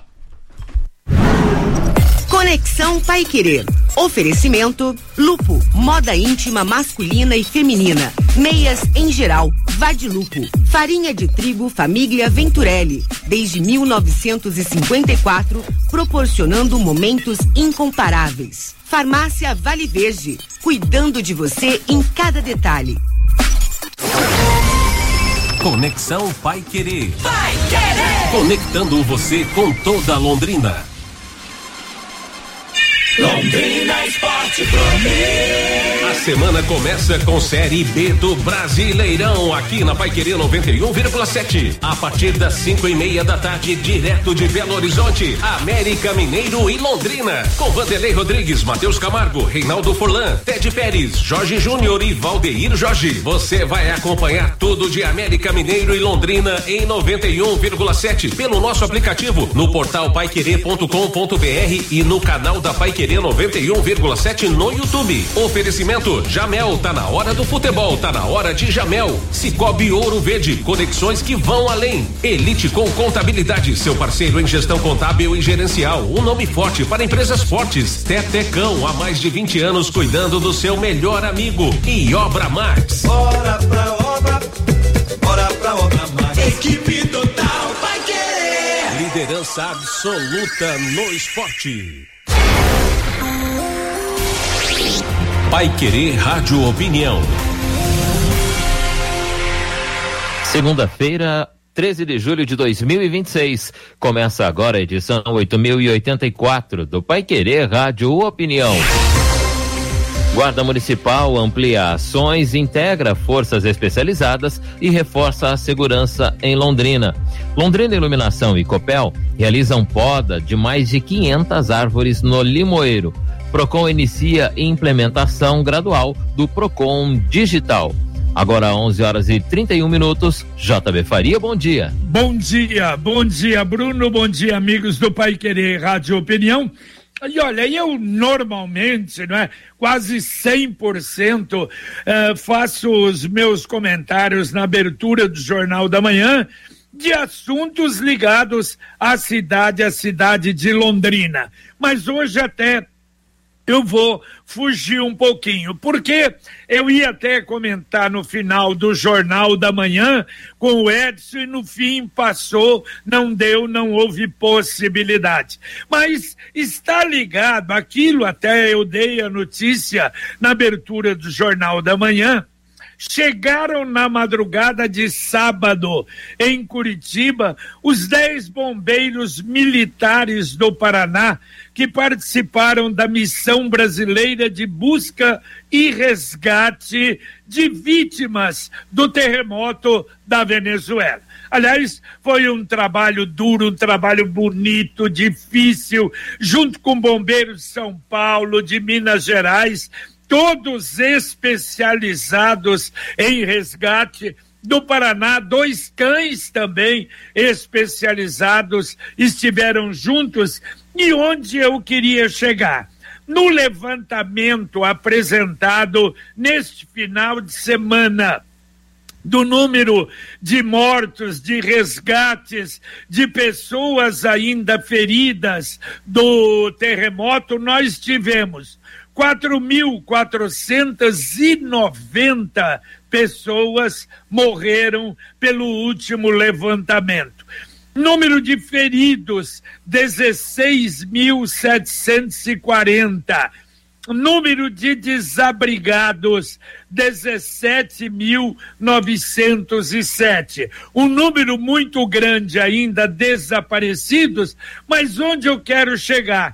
Conexão Pai Querer. Oferecimento Lupo, moda íntima masculina e feminina. Meias em geral. Vadilupo. Farinha de trigo Família Venturelli. Desde 1954, proporcionando momentos incomparáveis. Farmácia Vale Verde. Cuidando de você em cada detalhe. Conexão Pai Querer. Pai Querer. Conectando você com toda Londrina. Londrina Esporte Clube. A semana começa com Série B do Brasileirão, aqui na Paiquerê 91,7. A partir das 5:30 da tarde, direto de Belo Horizonte, América Mineiro e Londrina. Com Vanderlei Rodrigues, Matheus Camargo, Reinaldo Furlan, Ted Pérez, Jorge Júnior e Valdeir Jorge. Você vai acompanhar tudo de América Mineiro e Londrina em 91,7 pelo nosso aplicativo, no portal paiquerê.com.br e no canal da Paiquerê 91,7 no YouTube. Oferecimento Jamel, tá na hora do futebol, tá na hora de Jamel. Cicobi Ouro Verde, conexões que vão além. Elite com Contabilidade, seu parceiro em gestão contábil e gerencial, um nome forte para empresas fortes. Tetecão, há mais de 20 anos cuidando do seu melhor amigo. E Obra Max. Bora pra obra Max. Equipe total vai querer. Liderança absoluta no esporte. Paiquerê Rádio Opinião. Segunda-feira, 13 de julho de 2026. Começa agora a edição 8084 do Paiquerê Rádio Opinião. Guarda Municipal amplia ações, integra forças especializadas e reforça a segurança em Londrina. Londrina Iluminação e Copel realizam poda de mais de 500 árvores no Limoeiro. Procon inicia implementação gradual do Procon Digital. Agora 11 horas e 31 minutos. JB Faria, bom dia. Bom dia, Bruno, bom dia, amigos do Paiquerê Rádio Opinião. E olha, eu normalmente, não é, quase 100% faço os meus comentários na abertura do Jornal da Manhã de assuntos ligados à cidade de Londrina. Mas hoje até eu vou fugir um pouquinho, porque eu ia até comentar no final do Jornal da Manhã com o Edson e no fim passou, não deu, não houve possibilidade. Mas está ligado aquilo, até eu dei a notícia na abertura do Jornal da Manhã. Chegaram na madrugada de sábado em Curitiba os 10 bombeiros militares do Paraná que participaram da missão brasileira de busca e resgate de vítimas do terremoto da Venezuela. Aliás, foi um trabalho duro, um trabalho bonito, difícil, junto com bombeiros de São Paulo, de Minas Gerais, todos especializados em resgate. Do Paraná, 2 cães também especializados estiveram juntos. E onde eu queria chegar? No levantamento apresentado neste final de semana do número de mortos, de resgates, de pessoas ainda feridas do terremoto, nós tivemos 4.490 pessoas morreram pelo último levantamento. Número de feridos, 16.740. Número de desabrigados, 17.907. Um número muito grande ainda desaparecidos, mas onde eu quero chegar?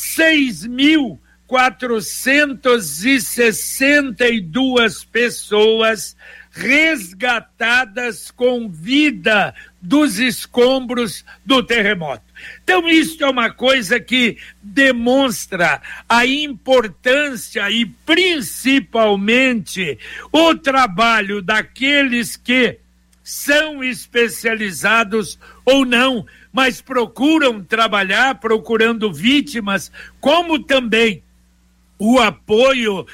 6.462 pessoas resgatadas com vida dos escombros do terremoto. Então, isso é uma coisa que demonstra a importância e, principalmente, o trabalho daqueles que são especializados ou não, mas procuram trabalhar procurando vítimas, como também o apoio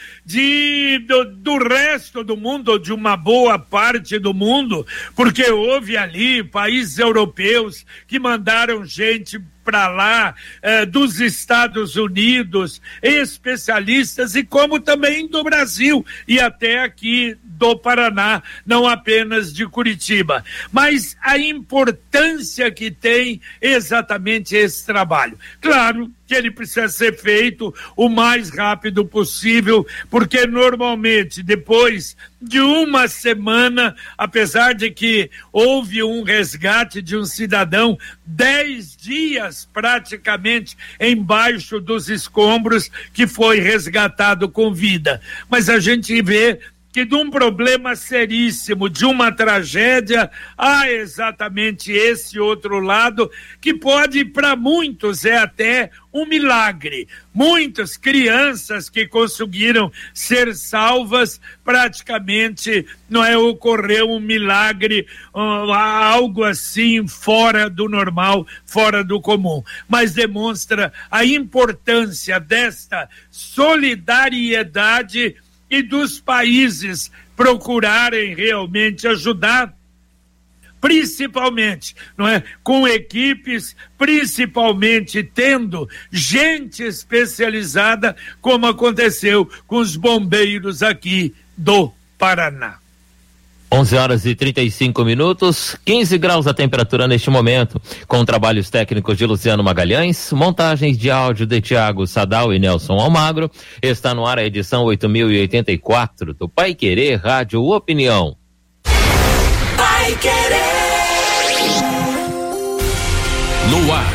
do resto do mundo, de uma boa parte do mundo, porque houve ali países europeus que mandaram gente para lá, dos Estados Unidos, especialistas, e como também do Brasil e até aqui do Paraná, não apenas de Curitiba. Mas a importância que tem exatamente esse trabalho. Claro que ele precisa ser feito o mais rápido possível, porque normalmente depois de uma semana, apesar de que houve um resgate de um cidadão 10 dias praticamente embaixo dos escombros, que foi resgatado com vida. Mas a gente vê que de um problema seríssimo, de uma tragédia, há exatamente esse outro lado, que pode, para muitos, é até um milagre. Muitas crianças que conseguiram ser salvas, praticamente não ocorreu um milagre, algo assim fora do normal, fora do comum. Mas demonstra a importância desta solidariedade e dos países procurarem realmente ajudar, principalmente, com equipes, principalmente tendo gente especializada, como aconteceu com os bombeiros aqui do Paraná. 11h35, 15 graus a temperatura neste momento, com trabalhos técnicos de Luciano Magalhães, montagens de áudio de Tiago Sadal e Nelson Almagro. Está no ar a edição 8084 do Pai Querer Rádio Opinião. Pai Querer. No ar.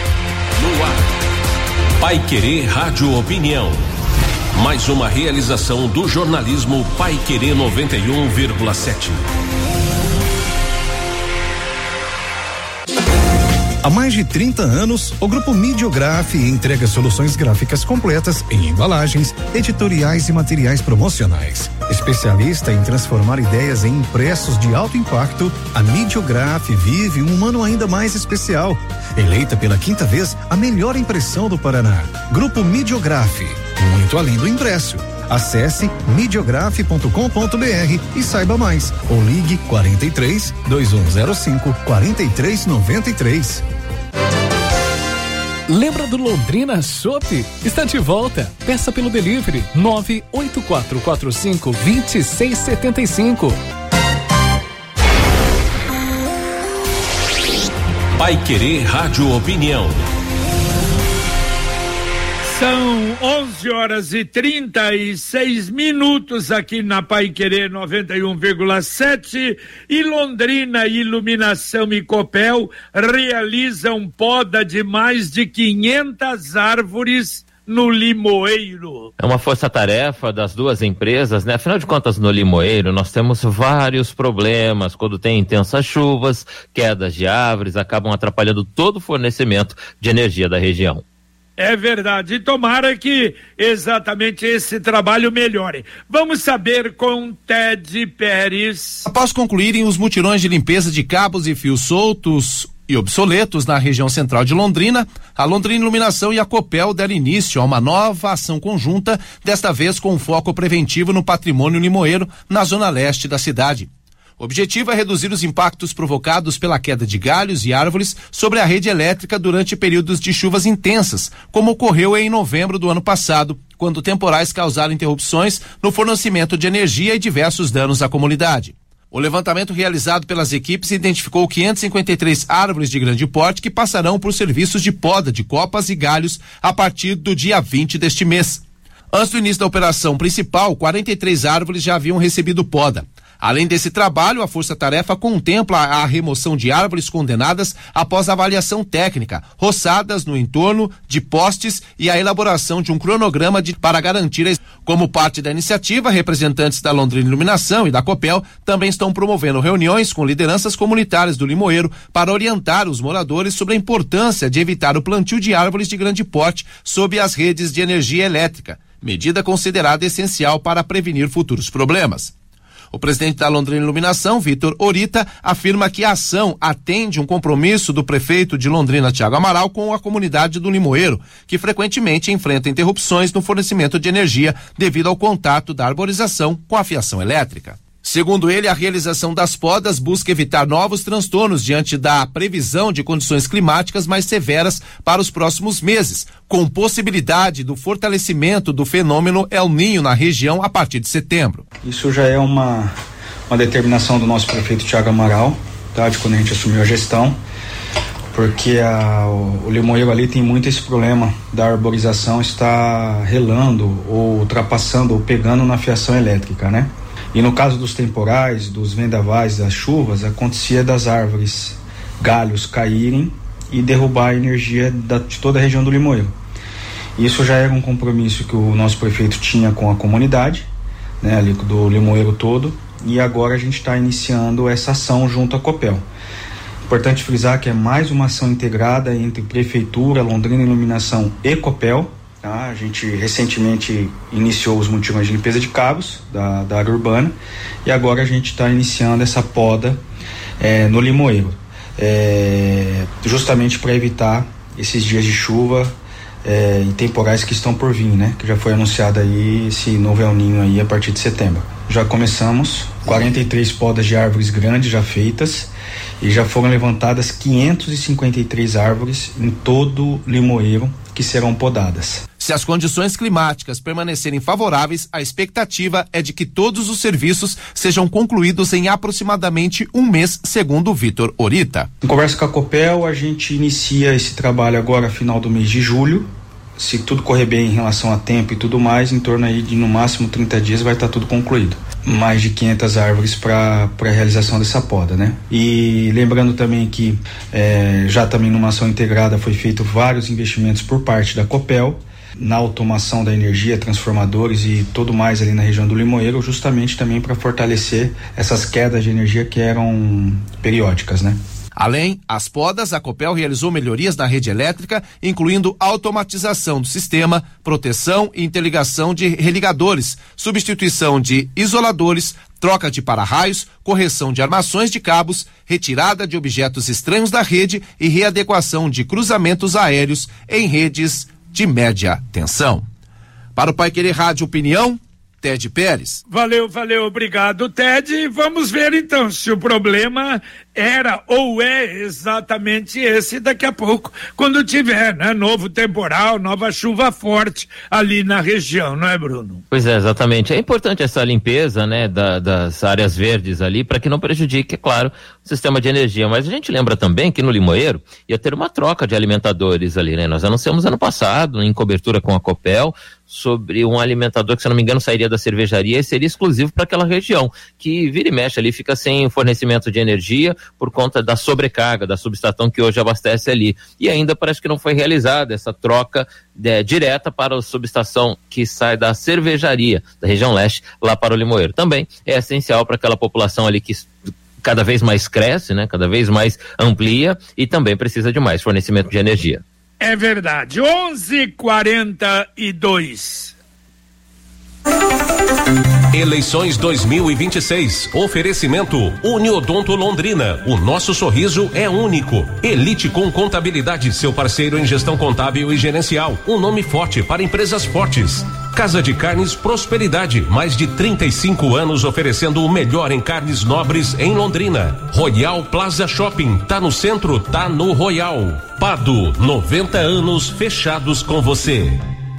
Pai Querer Rádio Opinião. Mais uma realização do jornalismo Pai Querer 91,7. Há mais de 30 anos, o Grupo Midiograf entrega soluções gráficas completas em embalagens, editoriais e materiais promocionais. Especialista em transformar ideias em impressos de alto impacto, a Midiograf vive um ano ainda mais especial. Eleita pela 5ª vez a melhor impressão do Paraná. Grupo Midiograf, muito além do impresso. Acesse midiograf.com.br e saiba mais, ou ligue 43 2105 4393. Lembra do Londrina Chopp? Está de volta. Peça pelo delivery 98445-2675. Pai Querer Rádio Opinião. São 11h36 aqui na Pai Querer 91,7 e Londrina Iluminação e Copel realizam poda de mais de 500 árvores no Limoeiro. É uma força-tarefa das duas empresas, né? Afinal de contas, no Limoeiro nós temos vários problemas. Quando tem intensas chuvas, quedas de árvores acabam atrapalhando todo o fornecimento de energia da região. É verdade, e tomara que exatamente esse trabalho melhore. Vamos saber com Ted Pérez. Após concluírem os mutirões de limpeza de cabos e fios soltos e obsoletos na região central de Londrina, a Londrina Iluminação e a Copel deram início a uma nova ação conjunta, desta vez com foco preventivo no patrimônio limoeiro na zona leste da cidade. O objetivo é reduzir os impactos provocados pela queda de galhos e árvores sobre a rede elétrica durante períodos de chuvas intensas, como ocorreu em novembro do ano passado, quando temporais causaram interrupções no fornecimento de energia e diversos danos à comunidade. O levantamento realizado pelas equipes identificou 553 árvores de grande porte que passarão por serviços de poda de copas e galhos a partir do dia 20 deste mês. Antes do início da operação principal, 43 árvores já haviam recebido poda. Além desse trabalho, a Força-Tarefa contempla a remoção de árvores condenadas após avaliação técnica, roçadas no entorno de postes e a elaboração de um cronograma para garantir a... Como parte da iniciativa, representantes da Londrina Iluminação e da Copel também estão promovendo reuniões com lideranças comunitárias do Limoeiro para orientar os moradores sobre a importância de evitar o plantio de árvores de grande porte sob as redes de energia elétrica, medida considerada essencial para prevenir futuros problemas. O presidente da Londrina Iluminação, Vitor Orita, afirma que a ação atende um compromisso do prefeito de Londrina, Thiago Amaral, com a comunidade do Limoeiro, que frequentemente enfrenta interrupções no fornecimento de energia devido ao contato da arborização com a fiação elétrica. Segundo ele, a realização das podas busca evitar novos transtornos diante da previsão de condições climáticas mais severas para os próximos meses, com possibilidade do fortalecimento do fenômeno El Niño na região a partir de setembro. Isso já é uma determinação do nosso prefeito Thiago Amaral, tá, de quando a gente assumiu a gestão, porque o Limoeiro ali tem muito esse problema da arborização estar relando ou ultrapassando ou pegando na fiação elétrica, né? E no caso dos temporais, dos vendavais, das chuvas, acontecia das árvores, galhos caírem e derrubar a energia de toda a região do Limoeiro. Isso já era um compromisso que o nosso prefeito tinha com a comunidade, né, ali do Limoeiro todo, e agora a gente está iniciando essa ação junto à Copel. Importante frisar que é mais uma ação integrada entre Prefeitura, Londrina Iluminação e Copel. Tá? A gente recentemente iniciou os mutirões de limpeza de cabos da área urbana e agora a gente está iniciando essa poda no Limoeiro, justamente para evitar esses dias de chuva e temporais que estão por vir, né? Que já foi anunciado aí esse novo El Niño aí a partir de setembro. Já começamos, 43 podas de árvores grandes já feitas e já foram levantadas 553 árvores em todo Limoeiro que serão podadas. Se as condições climáticas permanecerem favoráveis, a expectativa é de que todos os serviços sejam concluídos em aproximadamente um mês, segundo Vitor Orita. Em conversa com a Copel, a gente inicia esse trabalho agora final do mês de julho. Se tudo correr bem em relação a tempo e tudo mais, em torno aí de no máximo 30 dias vai estar tudo concluído. Mais de 500 árvores para a realização dessa poda, né? E lembrando também que já também numa ação integrada foi feito vários investimentos por parte da Copel na automação da energia, transformadores e tudo mais ali na região do Limoeiro, justamente também para fortalecer essas quedas de energia que eram periódicas, né? Além das podas, a Copel realizou melhorias na rede elétrica, incluindo automatização do sistema, proteção e interligação de religadores, substituição de isoladores, troca de para-raios, correção de armações de cabos, retirada de objetos estranhos da rede e readequação de cruzamentos aéreos em redes de média tensão. Para o Paiquerê Rádio Opinião, Ted Pérez. Valeu, obrigado, Ted. Vamos ver então se o problema era ou é exatamente esse daqui a pouco, quando tiver, né? Novo temporal, nova chuva forte ali na região, não é, Bruno? Pois é, exatamente. É importante essa limpeza, né, das áreas verdes ali, para que não prejudique, é claro, o sistema de energia. Mas a gente lembra também que no Limoeiro ia ter uma troca de alimentadores ali, né? Nós anunciamos ano passado, em cobertura com a Copel, sobre um alimentador que, se não me engano, sairia da cervejaria e seria exclusivo para aquela região, que vira e mexe ali, fica sem fornecimento de energia por conta da sobrecarga, da subestação que hoje abastece ali. E ainda parece que não foi realizada essa troca direta para a subestação que sai da cervejaria, da região leste, lá para o Limoeiro. Também é essencial para aquela população ali que cada vez mais cresce, né? Cada vez mais amplia e também precisa de mais fornecimento de energia. É verdade. 11:42. Eleições 2026. Oferecimento Uniodonto Londrina. O nosso sorriso é único. Elite com Contabilidade, seu parceiro em gestão contábil e gerencial. Um nome forte para empresas fortes. Casa de Carnes Prosperidade, mais de 35 anos oferecendo o melhor em carnes nobres em Londrina. Royal Plaza Shopping, tá no centro, tá no Royal. Pado, 90 anos fechados com você.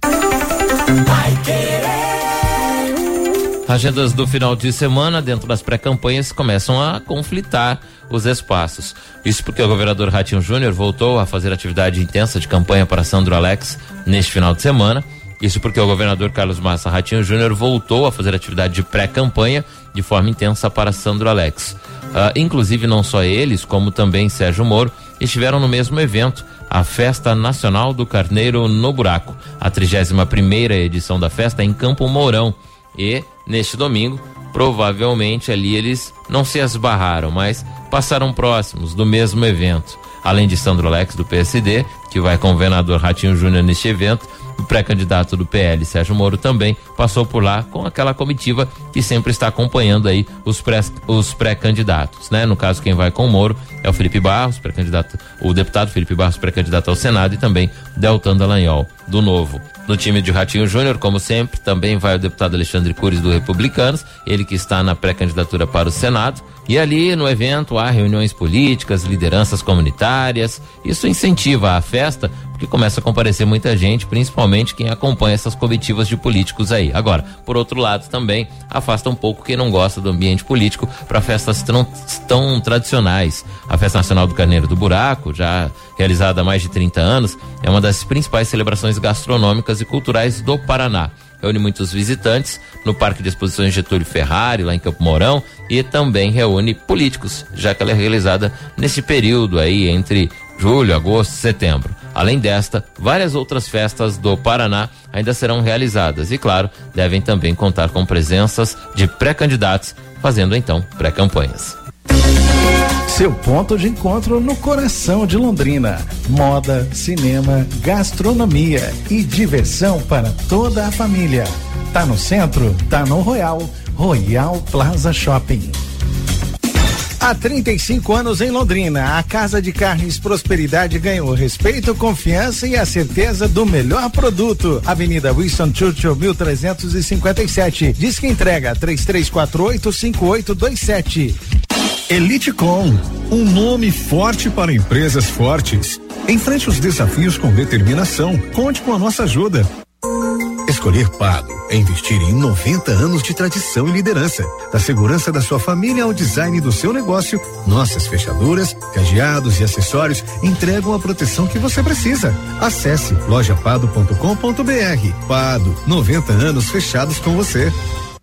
Agendas do final de semana dentro das pré-campanhas começam a conflitar os espaços. Isso porque o governador Ratinho Júnior voltou a fazer atividade intensa de campanha para Sandro Alex neste final de semana. Isso porque o governador Carlos Massa Ratinho Júnior voltou a fazer atividade de pré-campanha de forma intensa para Sandro Alex. Inclusive não só eles, como também Sérgio Moro, estiveram no mesmo evento, a Festa Nacional do Carneiro no Buraco, a 31ª edição da festa em Campo Mourão. E neste domingo, provavelmente ali eles não se esbarraram, mas passaram próximos do mesmo evento. Além de Sandro Alex do PSD, que vai com o governador Ratinho Júnior neste evento, o pré-candidato do PL, Sérgio Moro, também passou por lá com aquela comitiva que sempre está acompanhando aí os pré-candidatos, né? No caso, quem vai com o Moro é o Felipe Barros, pré-candidato, o deputado Felipe Barros, pré-candidato ao Senado, e também Deltan Dallagnol, do Novo. No time de Ratinho Júnior, como sempre, também vai o deputado Alexandre Cures, do Republicanos, ele que está na pré-candidatura para o Senado. E ali no evento há reuniões políticas, lideranças comunitárias. Isso incentiva a festa, porque começa a comparecer muita gente, principalmente quem acompanha essas comitivas de políticos aí. Agora, por outro lado, também afasta um pouco quem não gosta do ambiente político para festas tão tradicionais. A Festa Nacional do Carneiro do Buraco, já realizada há mais de 30 anos, é uma das principais celebrações gastronômicas e culturais do Paraná. Reúne muitos visitantes no Parque de Exposições Getúlio Ferrari, lá em Campo Mourão, e também reúne políticos, já que ela é realizada nesse período aí entre julho, agosto e setembro. Além desta, várias outras festas do Paraná ainda serão realizadas e, claro, devem também contar com presenças de pré-candidatos, fazendo então pré-campanhas. Seu ponto de encontro no coração de Londrina. Moda, cinema, gastronomia e diversão para toda a família. Tá no centro? Tá no Royal Plaza Shopping. Há 35 anos em Londrina, a Casa de Carnes Prosperidade ganhou respeito, confiança e a certeza do melhor produto. Avenida Winston Churchill, 1357. Diz que entrega 3348-5827. Elitecom, um nome forte para empresas fortes. Enfrente os desafios com determinação. Conte com a nossa ajuda. Escolher Pado é investir em 90 anos de tradição e liderança. Da segurança da sua família ao design do seu negócio, nossas fechaduras, cadeados e acessórios entregam a proteção que você precisa. Acesse lojapado.com.br. Pado, 90 anos fechados com você.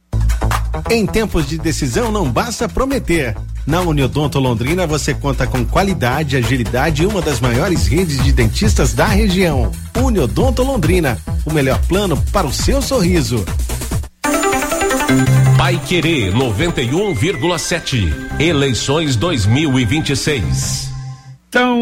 Em tempos de decisão não basta prometer. Na Uniodonto Londrina você conta com qualidade, agilidade e uma das maiores redes de dentistas da região. Uniodonto Londrina, o melhor plano para o seu sorriso. Paiquerê 91,7. Eleições 2026. São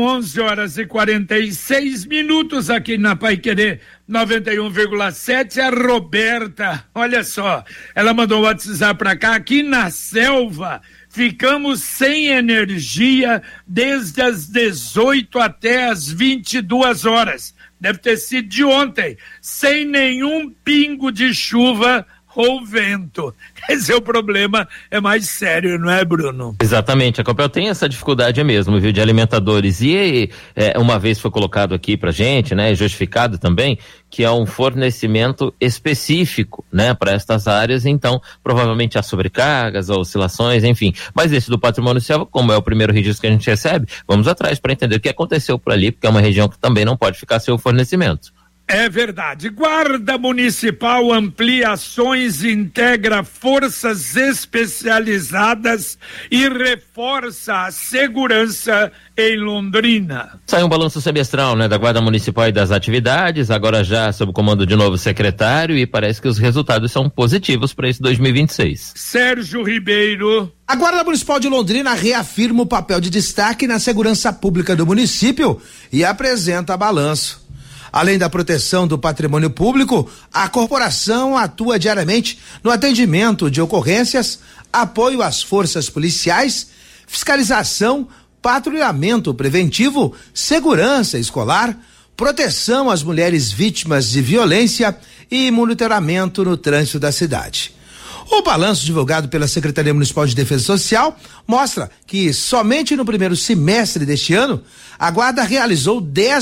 11h46 aqui na Paiquerê 91,7. A Roberta, olha só, ela mandou um WhatsApp pra cá. Aqui na selva ficamos sem energia desde as 18 até as 22 horas. Deve ter sido de ontem, sem nenhum pingo de chuva ou vento. Esse é o problema, é mais sério, não é, Bruno? Exatamente, a Copel tem essa dificuldade mesmo, viu, de alimentadores, e uma vez foi colocado aqui pra gente, né, justificado também, que é um fornecimento específico, né, para estas áreas, então provavelmente há sobrecargas, oscilações, enfim, mas esse do Patrimônio Selva, como é o primeiro registro que a gente recebe, vamos atrás para entender o que aconteceu por ali, porque é uma região que também não pode ficar sem o fornecimento. É verdade. Guarda Municipal amplia ações, integra forças especializadas e reforça a segurança em Londrina. Saiu um balanço semestral, né, da Guarda Municipal e das atividades, agora já sob o comando de novo secretário, e parece que os resultados são positivos para esse 2026. Sérgio Ribeiro. A Guarda Municipal de Londrina reafirma o papel de destaque na segurança pública do município e apresenta balanço. Além da proteção do patrimônio público, a corporação atua diariamente no atendimento de ocorrências, apoio às forças policiais, fiscalização, patrulhamento preventivo, segurança escolar, proteção às mulheres vítimas de violência e monitoramento no trânsito da cidade. O balanço divulgado pela Secretaria Municipal de Defesa Social mostra que somente no primeiro semestre deste ano, a Guarda realizou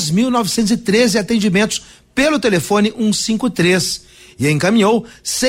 10.913 atendimentos pelo telefone 153 e encaminhou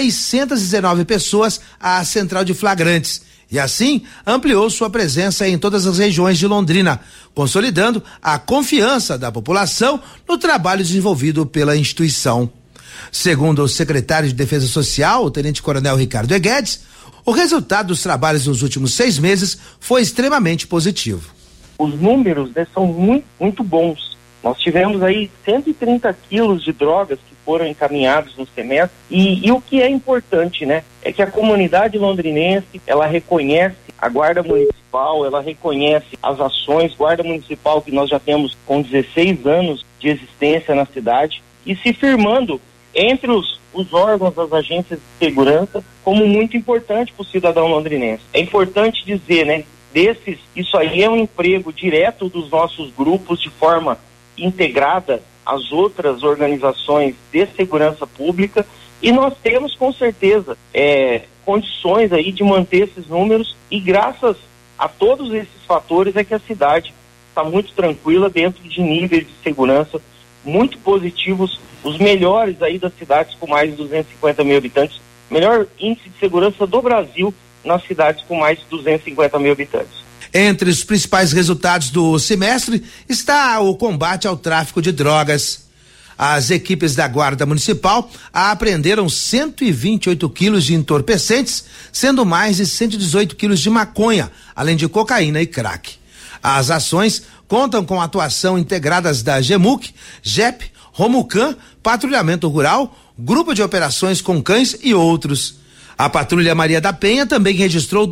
619 pessoas à Central de Flagrantes. E assim ampliou sua presença em todas as regiões de Londrina, consolidando a confiança da população no trabalho desenvolvido pela instituição. Segundo o secretário de Defesa Social, o tenente-coronel Ricardo Eguedes, o resultado dos trabalhos nos últimos 6 meses foi extremamente positivo. Os números, né, são muito bons. Nós tivemos aí 130 quilos de drogas que foram encaminhados no semestre e o que é importante, né, é que a comunidade londrinense, ela reconhece a Guarda Municipal, ela reconhece as ações, Guarda Municipal que nós já temos com 16 anos de existência na cidade e se firmando entre os órgãos das agências de segurança como muito importante para o cidadão londrinense. É importante dizer, né, isso aí é um emprego direto dos nossos grupos de forma integrada às outras organizações de segurança pública e nós temos com certeza condições aí de manter esses números e graças a todos esses fatores é que a cidade está muito tranquila dentro de níveis de segurança muito positivos, os melhores aí das cidades com mais de 250 mil habitantes, melhor índice de segurança do Brasil nas cidades com mais de 250 mil habitantes. Entre os principais resultados do semestre está o combate ao tráfico de drogas. As equipes da Guarda Municipal apreenderam 128 quilos de entorpecentes, sendo mais de 118 quilos de maconha, além de cocaína e crack. As ações contam com atuação integradas da GEMUC, GEP, Romucan, Patrulhamento Rural, Grupo de Operações com Cães e outros. A Patrulha Maria da Penha também registrou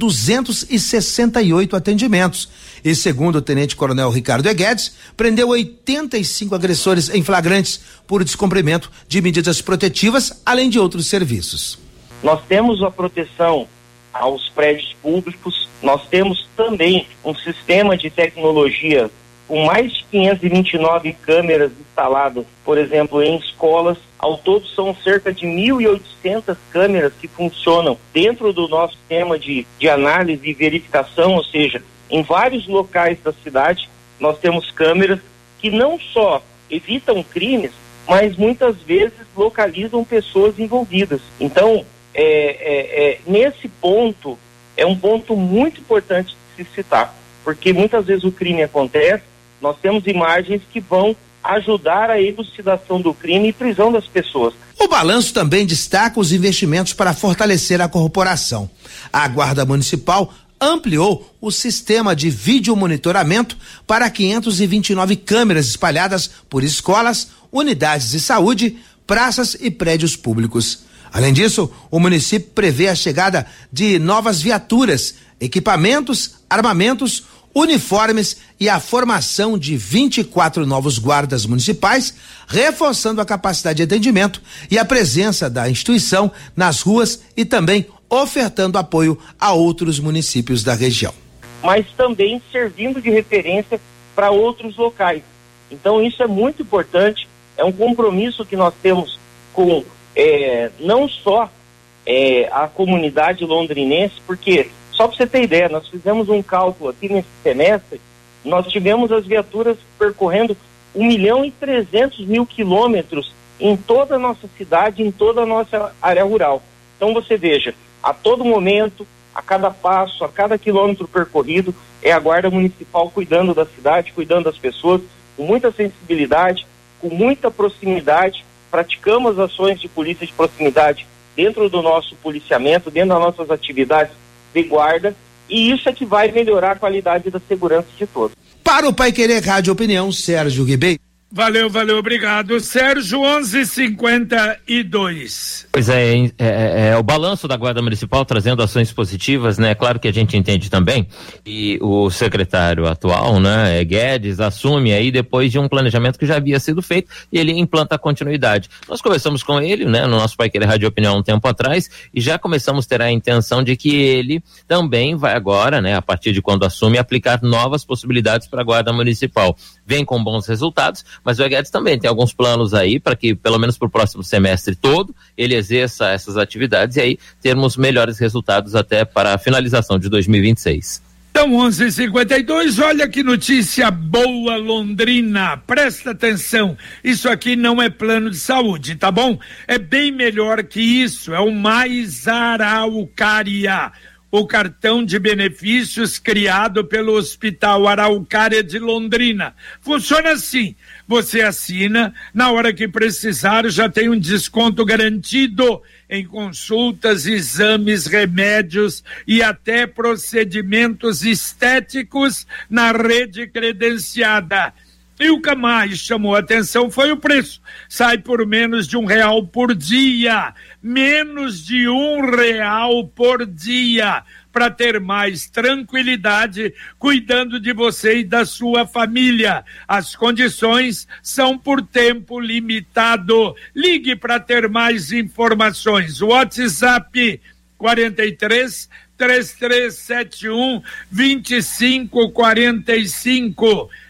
268 atendimentos e, segundo o Tenente-Coronel Ricardo Eguedes, prendeu 85 agressores em flagrantes por descumprimento de medidas protetivas, além de outros serviços. Nós temos a proteção aos prédios públicos, nós temos também um sistema de tecnologia com mais de 529 câmeras instaladas, por exemplo, em escolas. Ao todo são cerca de 1.800 câmeras que funcionam dentro do nosso sistema de análise e verificação, ou seja, em vários locais da cidade nós temos câmeras que não só evitam crimes, mas muitas vezes localizam pessoas envolvidas. Então, nesse ponto, é um ponto muito importante de se citar, porque muitas vezes o crime acontece, nós temos imagens que vão ajudar a elucidação do crime e prisão das pessoas. O balanço também destaca os investimentos para fortalecer a corporação. A Guarda Municipal ampliou o sistema de videomonitoramento para 529 câmeras espalhadas por escolas, unidades de saúde, praças e prédios públicos. Além disso, o município prevê a chegada de novas viaturas, equipamentos, armamentos, uniformes e a formação de 24 novos guardas municipais, reforçando a capacidade de atendimento e a presença da instituição nas ruas e também ofertando apoio a outros municípios da região. Mas também servindo de referência para outros locais. Então isso é muito importante, é um compromisso que nós temos com não só a comunidade londrinense, porque só para você ter ideia, nós fizemos um cálculo aqui nesse semestre, nós tivemos as viaturas percorrendo 1.300.000 quilômetros em toda a nossa cidade, em toda a nossa área rural. Então você veja, a todo momento, a cada passo, a cada quilômetro percorrido, é a Guarda Municipal cuidando da cidade, cuidando das pessoas, com muita sensibilidade, com muita proximidade. Praticamos ações de polícia de proximidade dentro do nosso policiamento, dentro das nossas atividades de guarda, e isso é que vai melhorar a qualidade da segurança de todos. Para o Paiquerê Rádio Opinião, Sérgio Ribeiro. Valeu, obrigado. Sérgio, 11:52. Pois é o balanço da Guarda Municipal trazendo ações positivas, né? Claro que a gente entende também, e o secretário atual, né, Guedes, assume aí depois de um planejamento que já havia sido feito e ele implanta a continuidade. Nós conversamos com ele, né, no nosso Paiquerê Rádio Opinião um tempo atrás e já começamos a ter a intenção de que ele também vai agora, né, a partir de quando assume, aplicar novas possibilidades para a Guarda Municipal. Vem com bons resultados, mas o Guedes também tem alguns planos aí para que, pelo menos para o próximo semestre todo, ele exerça essas atividades e aí termos melhores resultados até para a finalização de 2026. Então, 11:52, olha que notícia boa, Londrina, presta atenção, isso aqui não é plano de saúde, tá bom? É bem melhor que isso, é o Mais Araucária, o cartão de benefícios criado pelo Hospital Araucária de Londrina. Funciona assim, você assina, na hora que precisar já tem um desconto garantido em consultas, exames, remédios e até procedimentos estéticos na rede credenciada. E o que mais chamou a atenção foi o preço. Sai por menos de R$1 por dia. Menos de R$1 por dia. Para ter mais tranquilidade, cuidando de você e da sua família. As condições são por tempo limitado. Ligue para ter mais informações. WhatsApp 43 3371 2545.